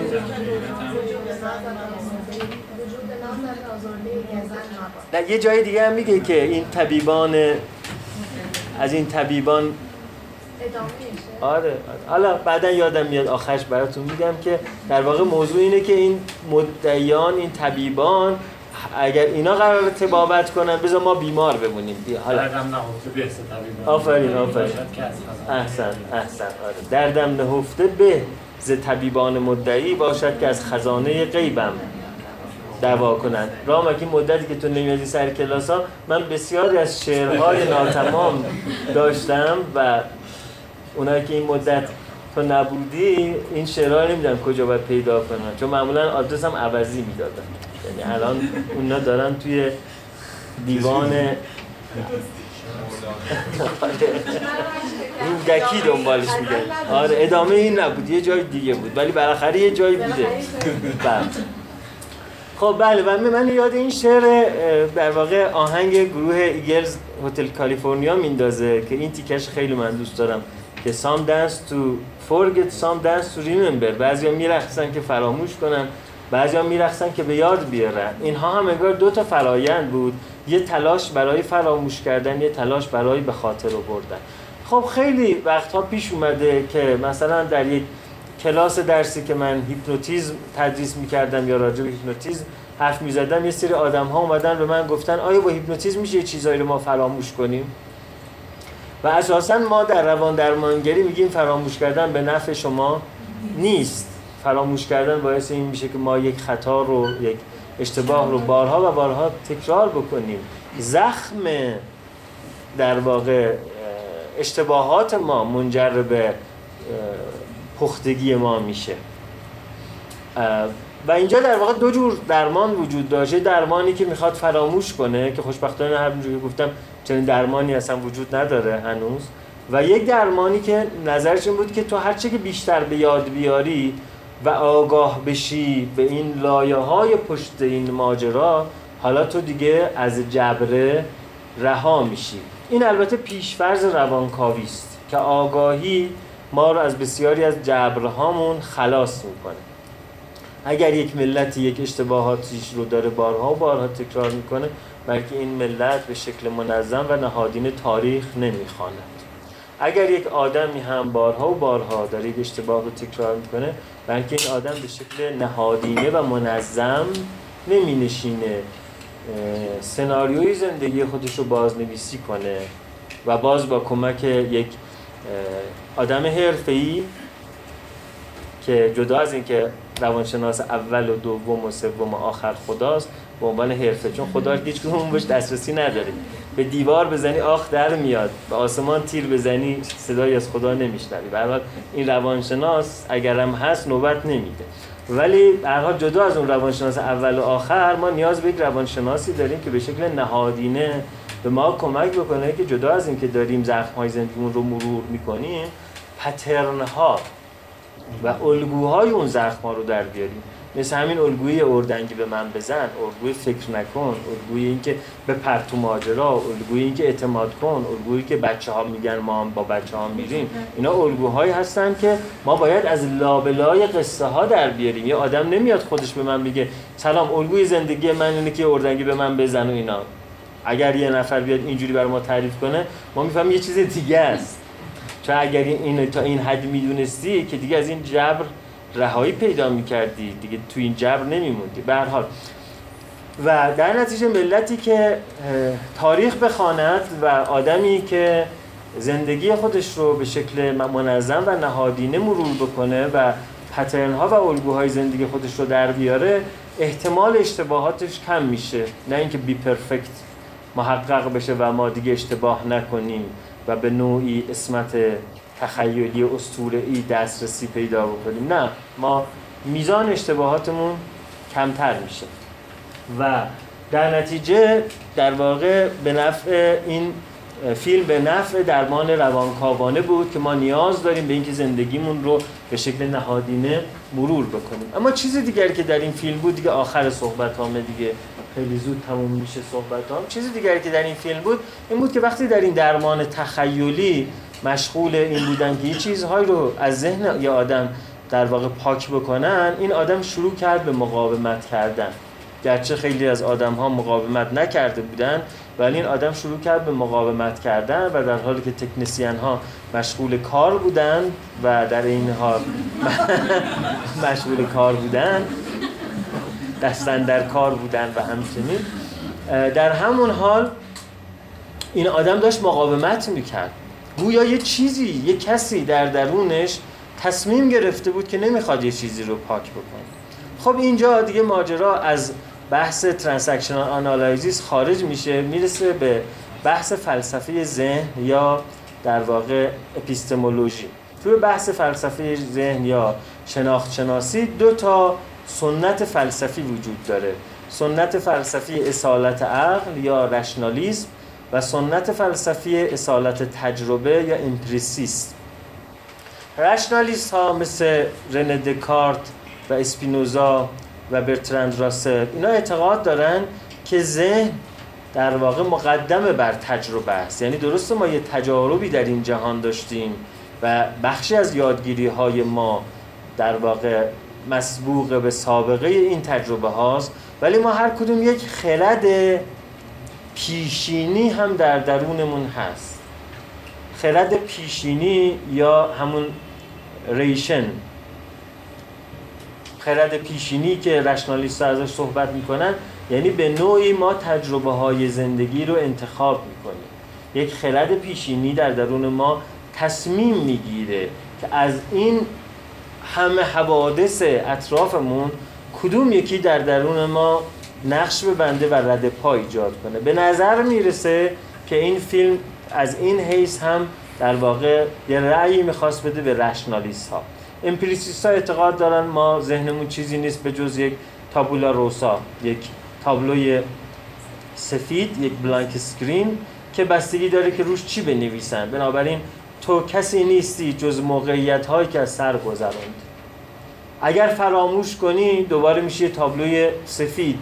یه جای دیگه هم میگه که این طبیبان از این طبیبان آره حالا بعدا یادم میاد آخرش براتون میگم که در واقع موضوع اینه که این مدعیان، این طبیبان اگر اینا قراره طبابت کنن بذار ما بیمار بمونیم. حالا دردم نهفته به طبیبان. آفرین احسن آره. دردم نهفته به ز طبیبان مدعی باشد که از خزانه غیبم دعوا کنن. رامک این مدتی که تو نمیادی سر کلاس ها من بسیاری از شعرهای ناتمام داشتم و اونایی که این مدت تو نبودی این شعرها نمیدونم کجا باید پیدا کنن چون معمولا آدرس هم عوضی میدادن. یعنی الان اونا دارن توی دیوان رودکی دنبالش میگن. آره ادامه این نبود، یه جای دیگه بود ولی بالاخره یه جایی بوده. خب بله و من یاد این شعر در واقع آهنگ گروه ایگلز هتل کالیفرنیا میندازه که این تیکش خیلی من دوست دارم که some dance to forget some dance to remember. بعضیا میرقصن که فراموش کنن، بعضیا میرقصن که به یاد بیارن. اینها هم انگار دو تا فرایند بود، یه تلاش برای فراموش کردن، یه تلاش برای به خاطر آوردن. خب خیلی وقتها پیش اومده که مثلا در یک کلاس درسی که من هیپنوتیزم تدریس میکردم یا راجع به هیپنوتیزم حرف میزدم یه سری آدم ها اومدن به من گفتن آیا با هیپنوتیزم میشه یه چیزایی رو ما فراموش کنیم؟ و اساساً ما در روان درمانگری میگیم فراموش کردن به نفع شما نیست. فراموش کردن باعث این میشه که ما یک خطا رو، یک اشتباه رو بارها و بارها تکرار بکنیم. زخم در واقع اشتباهات ما منجر به پختگی ما میشه. و اینجا در واقع دو جور درمان وجود داشته. درمانی که میخواد فراموش کنه که خوشبختانه همونجوری که گفتم چنین درمانی اصلا وجود نداره هنوز، و یک درمانی که نظرش این بود که تو هرچه که بیشتر به یاد بیاری و آگاه بشی به این لایه‌های پشت این ماجرا، حالا تو دیگه از جبر رها میشی. این البته پیش‌فرض روانکاوی است که آگاهی ما رو از بسیاری از جبرهامون خلاص میکنه. اگر یک ملتی یک اشتباهاتیش رو داره بارها و بارها تکرار میکنه، بلکه این ملت به شکل منظم و نهادینه تاریخ نمیخواند. اگر یک آدمی هم بارها و بارها داره یک اشتباه رو تکرار میکنه، بلکه این آدم به شکل نهادینه و منظم نمینشینه سناریوی زندگی خودش رو بازنویسی کنه و باز با کمک یک آدم حرفه‌ای که جدا از این که روانشناس اول و دوم و سوم و آخر خداست، به عنوان حرفه، چون خدا هیچ کدوم بهش دسترسی نداره. به دیوار بزنی آخ در میاد، به آسمان تیر بزنی صدایی از خدا نمیشنوی. به هر حال این روانشناس اگرم هست نوبت نمیده. ولی به هر حال جدا از اون روانشناس اول و آخر، ما نیاز به یک روانشناسی داریم که به شکل نهادینه به ما کمک بکنه که جدا از این که داریم زخم‌های زندگیمون رو مرور می‌کنیم، پترن‌ها و الگوهای اون زخم‌ها رو در بیاریم. مثل همین الگوی اردنگی به من بزن، الگوی فکر نکن، الگوی این که به پرتو ماجرا، الگوی این که اعتماد کن، الگویی که بچه‌ها میگن ما هم با بچه‌ها میریم. اینا الگوهایی هستن که ما باید از لابلای قصه ها در بیاریم. یه آدم نمیاد خودش به من بگه سلام الگوی زندگی من اینه که اردنگی به من بزن و اینا. اگر یه نفر بیاد اینجوری برای ما تعریف کنه، ما میفهمیم یه چیز دیگه است. چون اگر این تا این حد میدونستی که دیگه از این جبر رهایی پیدا میکردی، دیگه تو این جبر نمیموندی. به هر حال و در نتیجه ملتی که تاریخ بخواند و آدمی که زندگی خودش رو به شکل منظم و نهادینه مرور بکنه و پترن ها و الگوهای زندگی خودش رو در بیاره، احتمال اشتباهاتش کم میشه، نه اینکه بی پرفکت محقق بشه و ما دیگه اشتباه نکنیم و به نوعی عصمت تخیلی اسطوره‌ای دسترسی پیدا بکنیم. نه، ما میزان اشتباهاتمون کمتر میشه و در نتیجه در واقع به نفع این فیلم به نفع درمان روانکاوانه بود که ما نیاز داریم به اینکه زندگیمون رو به شکل نهادینه مرور بکنیم. اما چیز دیگری که در این فیلم بود، دیگه آخر صحبتامه دیگه، خیلی زود تموم میشه صحبتام. چیز دیگری که در این فیلم بود این بود که وقتی در این درمان تخیلی مشغول این بودن که یه چیزهایی رو از ذهن یه آدم در واقع پاک بکنن، این آدم شروع کرد به مقاومت کردن. گرچه خیلی از آدم‌ها مقاومت نکرده بودن، ولی این آدم شروع کرد به مقاومت کردن و در حالی که تکنسین‌ها مشغول کار بودن و در این حال مشغول کار بودن، دستن در کار بودن و همچنین در همون حال این آدم داشت مقاومت میکرد. گویا یه چیزی، یه کسی در درونش تصمیم گرفته بود که نمیخواد یه چیزی رو پاک بکنه. خب اینجا دیگه ماجرا از بحث ترانزکشنال آنالایزیس خارج میشه، میرسه به بحث فلسفه ذهن یا در واقع اپیستمولوژی. توی بحث فلسفه ذهن یا شناخت شناسی دو تا سنت فلسفی وجود داره: سنت فلسفی اصالت عقل یا رشنالیسم و سنت فلسفی اصالت تجربه یا امپریسیست. رشنالیست ها مثل رنه دکارت و اسپینوزا و برتراند راسل، اینا اعتقاد دارن که ذهن در واقع مقدمه بر تجربه است. یعنی درسته ما یه تجاربی در این جهان داشتیم و بخشی از یادگیری های ما در واقع مسبوق به سابقه این تجربه هاست، ولی ما هر کدوم یک خرد پیشینی هم در درونمون هست. خرد پیشینی یا همون ریشن، خرد پیشینی که رشنالیست ها ازش صحبت میکنن، یعنی به نوعی ما تجربه های زندگی رو انتخاب میکنیم. یک خرد پیشینی در درون ما تصمیم میگیره که از این همه حوادث اطرافمون کدوم یکی در درون ما نقش ببنده و رد پا ایجاد کنه. به نظر میرسه که این فیلم از این حیث هم در واقع یه رأیی میخواست بده به رشنالیست ها. امپریسیست ها اعتقاد دارن ما ذهنمون چیزی نیست به جز یک تابولا روسا، یک تابلوی سفید، یک بلانک اسکرین که بستگی داره که روش چی بنویسن. بنابراین تو کسی نیستی جز موقعیت هایی که از سر گذراند. اگر فراموش کنی دوباره میشه یه تابلوی سفید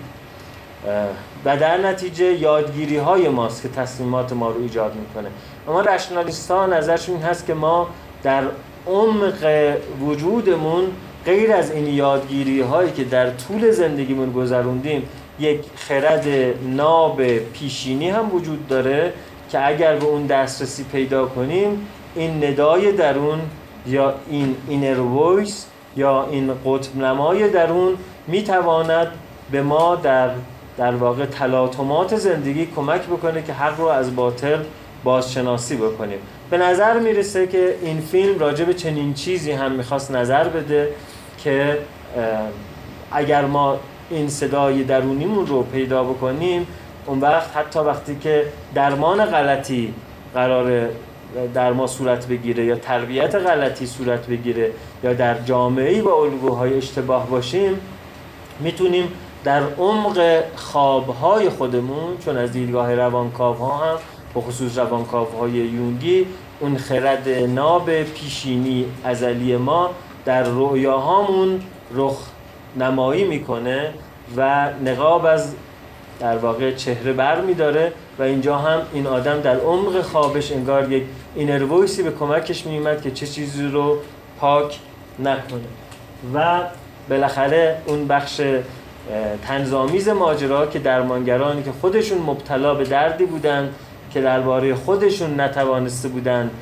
و در نتیجه یادگیری های ماست که تصمیمات ما رو ایجاد میکنه. اما رشنالیست ها نظرشون هست که ما در عمق وجودمون غیر از این یادگیری هایی که در طول زندگیمون گذروندیم، یک خرد ناب پیشینی هم وجود داره که اگر به اون دسترسی پیدا کنیم، این ندای درون یا این اینر وایس یا این قطب نمای درون میتواند به ما در واقع تلاطمات زندگی کمک بکنه که حق رو از باطل بازشناسی بکنیم. به نظر میرسه که این فیلم راجع به چنین چیزی هم میخواست نظر بده که اگر ما این صدای درونیمون رو پیدا بکنیم، اون وقت حتی وقتی که درمان غلطی قراره در ما صورت بگیره یا تربیت غلطی صورت بگیره یا در جامعه‌ای با الگوهای اشتباه باشیم، میتونیم در عمق خوابهای خودمون، چون از دیدگاه روانکاوها هم به خصوص روانکاوهای یونگی، اون خرد ناب پیشینی ازلی ما در رؤیاهامون رخ نمایی میکنه و نقاب از در واقع چهره بر میداره و اینجا هم این آدم در عمق خوابش انگار یک اینر وایسی به کمکش میومد که چه چیزی رو پاک نکنه. و بالاخره اون بخش طنزآمیز ماجرا که درمانگرانی که خودشون مبتلا به دردی بودن که درباره خودشون نتوانسته بودن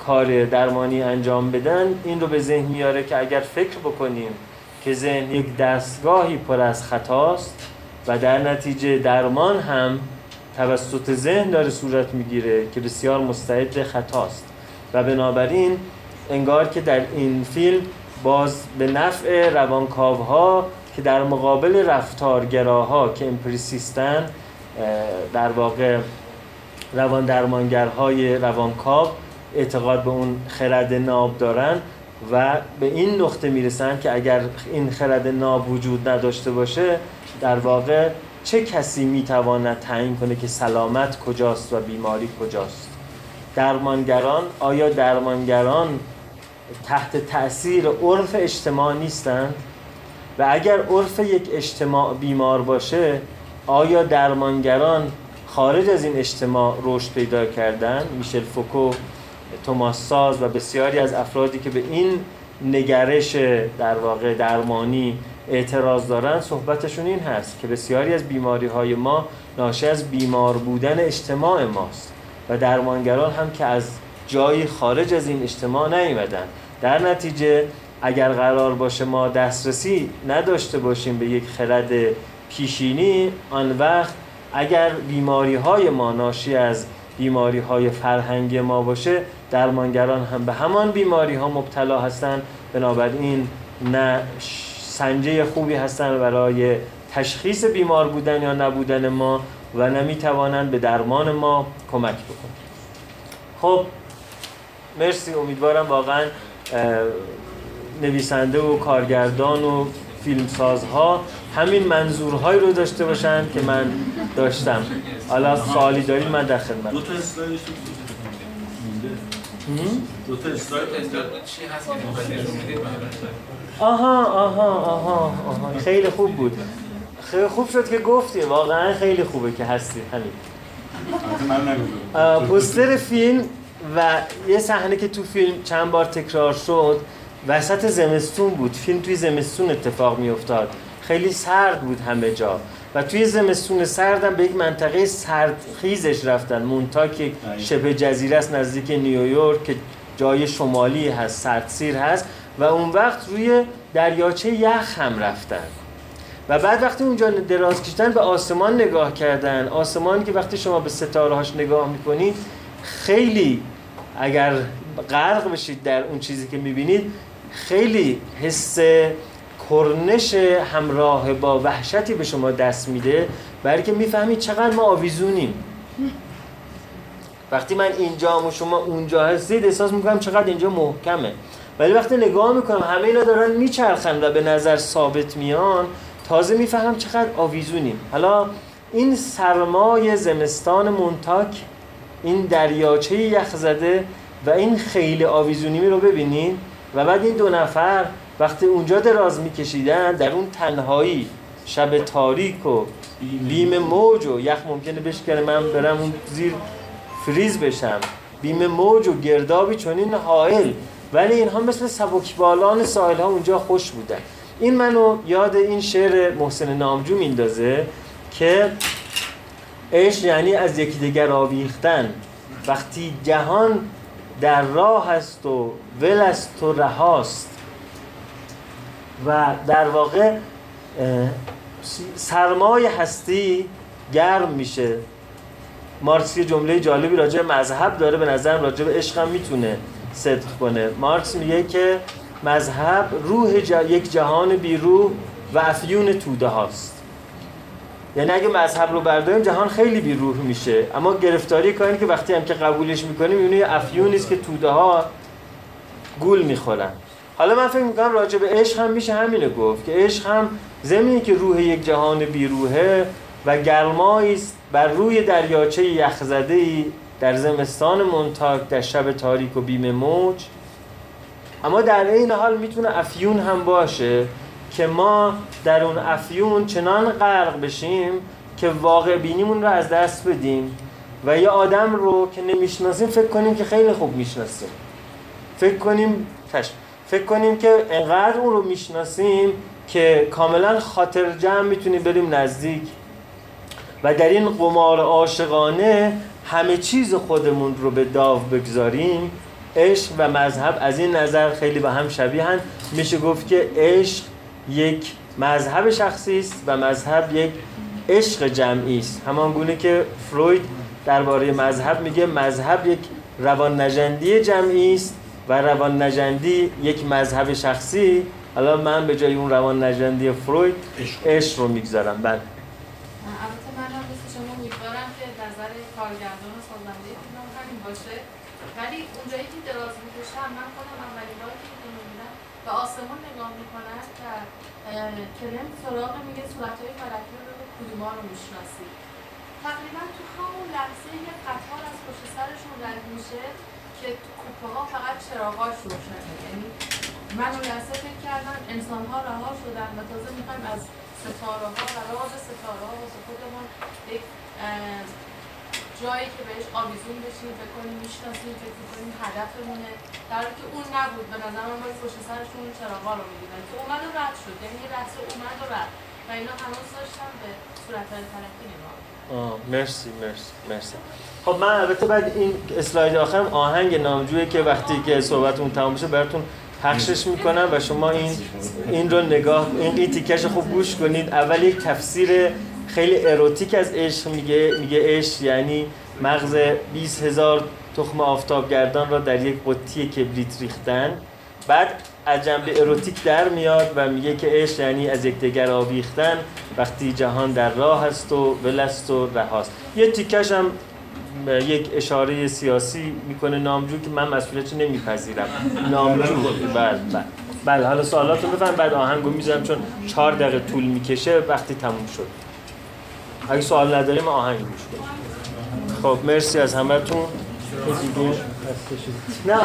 کار درمانی انجام بدن این رو به ذهن میاره که اگر فکر بکنیم که ذهن یک دستگاهی پر از خطاست و در نتیجه درمان هم توسط ذهن داره صورت میگیره که بسیار مستعد خطاست و بنابراین انگار که در این فیلم باز به نفع روانکاوها که در مقابل رفتارگراها که امپریسیستن، در واقع روان درمانگرهای روانکاو اعتقاد به اون خرد ناب دارن و به این نقطه میرسن که اگر این خرد ناب وجود نداشته باشه در واقع چه کسی میتواند تعیین کنه که سلامت کجاست و بیماری کجاست؟ درمانگران، آیا درمانگران تحت تأثیر عرف اجتماع نیستند؟ و اگر عرف یک اجتماع بیمار باشه آیا درمانگران خارج از این اجتماع رشد پیدا کردن؟ میشل فوکو، توماس ساز و بسیاری از افرادی که به این نگرش در واقع درمانی اعتراض دارن صحبتشون این هست که بسیاری از بیماری‌های ما ناشی از بیمار بودن اجتماع ماست و درمانگران هم که از جایی خارج از این اجتماع نیومدن. در نتیجه اگر قرار باشه ما دسترسی نداشته باشیم به یک خرد پیشینی، آن وقت اگر بیماری‌های ما ناشی از بیماری‌های فرهنگی ما باشه درمانگران هم به همان بیماری‌ها مبتلا هستند، بنابراین نه سنجه خوبی هستن برای تشخیص بیمار بودن یا نبودن ما و نمیتوانند به درمان ما کمک بکنن. خب مرسی، امیدوارم واقعا نویسنده و کارگردان و فیلمسازها همین منظورهایی رو داشته باشن که من داشتم. حالا سوالی دارید من در خدمت. دو تا اسلایدش دو تا اسلاید چی هست که نشون میدید؟ آها خیلی خوب بود. خیلی خوب شد که گفتی، واقعا خیلی خوبه که هستی. همین پوستر فیلم و یه صحنه که تو فیلم چند بار تکرار شد وسط زمستون بود. فیلم توی زمستون اتفاق می افتاد، خیلی سرد بود همه جا و توی زمستون سردم به یک منطقه سردخیزش رفتن. مونتاک شبه جزیره است نزدیک نیویورک که جای شمالی هست، سردسیر هست و اون وقت روی دریاچه یخ هم رفتن و بعد وقتی اونجا دراز کشیدن به آسمان نگاه کردن. آسمانی که وقتی شما به ستاره‌هاش نگاه میکنید خیلی اگر غرق بشید در اون چیزی که میبینید خیلی حس کرنش همراه با وحشتی به شما دست میده، برای که میفهمید چقدر ما آویزونیم. وقتی من اینجام و شما اونجا هستید احساس میکنم چقدر اینجا محکمه، ولی وقتی نگاه میکنم همه اینا دارن میچرخن و به نظر ثابت میان تازه میفهمم چقدر آویزونیم. حالا این سرمای زمستان مونتاک، این دریاچه یخزده و این خیلی آویزونی رو ببینین و بعد این دو نفر وقتی اونجا دراز میکشیدن در اون تنهایی، شب تاریک و بیم موج و یخ ممکنه بشکنه من برم اون زیر فریز بشم، بیم موج و گردابی چنین هائل، ولی اینها مثل سبکبالان ساحل ها اونجا خوش بودن. این منو یاد این شعر محسن نامجو میندازه که عشق یعنی از یکدیگر آویختن، وقتی جهان در راه است و ول است و رهاست و در واقع سرمای هستی گرم میشه. مارکس یه جمله جالبی راجع به مذهب داره، به نظرم راجع به عشق هم میتونه صدق کنه. مارکس میگه که مذهب روح یک جهان بی روح و افیون توده هاست. یعنی اگه مذهب رو برداریم جهان خیلی بی روح میشه، اما گرفتاری کاری که وقتی هم که قبولش میکنیم میبینیم یه افیونی است که توده ها گول میخورن. حالا من فکر میکنم راجع به عشق هم میشه همینو گفت که عشق هم زمینی که روح یک جهان بی روحه و گرمایی است بر روی دریاچه یخزده‌ای در زمستان مونتاک در شب تاریک و بیم موج، اما در این حال میتونه افیون هم باشه که ما در اون افیون چنان غرق بشیم که واقع بینیمون رو از دست بدیم و یه آدم رو که نمیشناسیم فکر کنیم که خیلی خوب میشناسیم، فکر کنیم که انقدر اون رو میشناسیم که کاملا خاطر جمع میتونیم بریم نزدیک و در این قمار عاشقانه همه چیز خودمون رو به داو بگذاریم عشق و مذهب از این نظر خیلی به هم شبیهن. میشه گفت که عشق یک مذهب شخصی است و مذهب یک عشق جمعی است. همان گونه که فروید درباره مذهب میگه مذهب یک روان نژندی جمعی است و روان نژندی یک مذهب شخصی. حالا من به جای اون روان نژندی فروید عشق رو میگذارم. بله. البته من هم مثل شما امیدوارم که نظر کارگردان و سازنده فیلم همین باشه، ولی اونجایی که دراز میکشم من خودم اولین باری که فیلم میبینم به آسمون نگاه میکنم و کلم سراغ میگه صورتهای فلکی رو کدوما رو میشناسی. تقریبا تو همون لحظه یه قطار از پشت سرشون رد میشه که تو کوپه ها فقط چراغاش روشنه. یعنی من اون لحظه فکر کردم انسان ها رها شدن و تازه میخوایم از ستاره ها و راز ستاره ها واسه خودمون یک جایی که بهش آویزون بشیم، فکر کنیم میشناسیم، فکر کنیم هدفمونه، در حالی که اون نبود. به نظر من باید پشت سرشون اون چراغا رو میدیدن که اومد و رد شد. یعنی یه لحظه اومد و رد و اینا هنوز داشتن به صورتهای فلکی نگاه. مرسی. خب من البته بعد این اسلاید آخرم آهنگ نامجویه که وقتی که صحبتون تمام بشه براتون پخشش میکنم و شما این رو نگاه، این تیکش خوب گوش کنید. اول یک تفسیر خیلی اروتیک از عشق میگه عشق یعنی مغز 20,000 تخم آفتابگردان را در یک قطی کبریت ریختن. بعد از جنبه اروتیک در میاد و میگه که عشق یعنی از یکدیگر آویختن وقتی جهان در راه است و ول است و رهاست. یه تیکش هم یک اشاره سیاسی میکنه نامجو که من مسئولیتش نمیپذیرم. نامجو بله حالا سوالاتو بفهم بعد آهنگو میذارم چون 4 دقیقه طول میکشه وقتی تموم شد. اگه سوال نداریم آهنگ گوش کنیم. خب مرسی از همتون. نه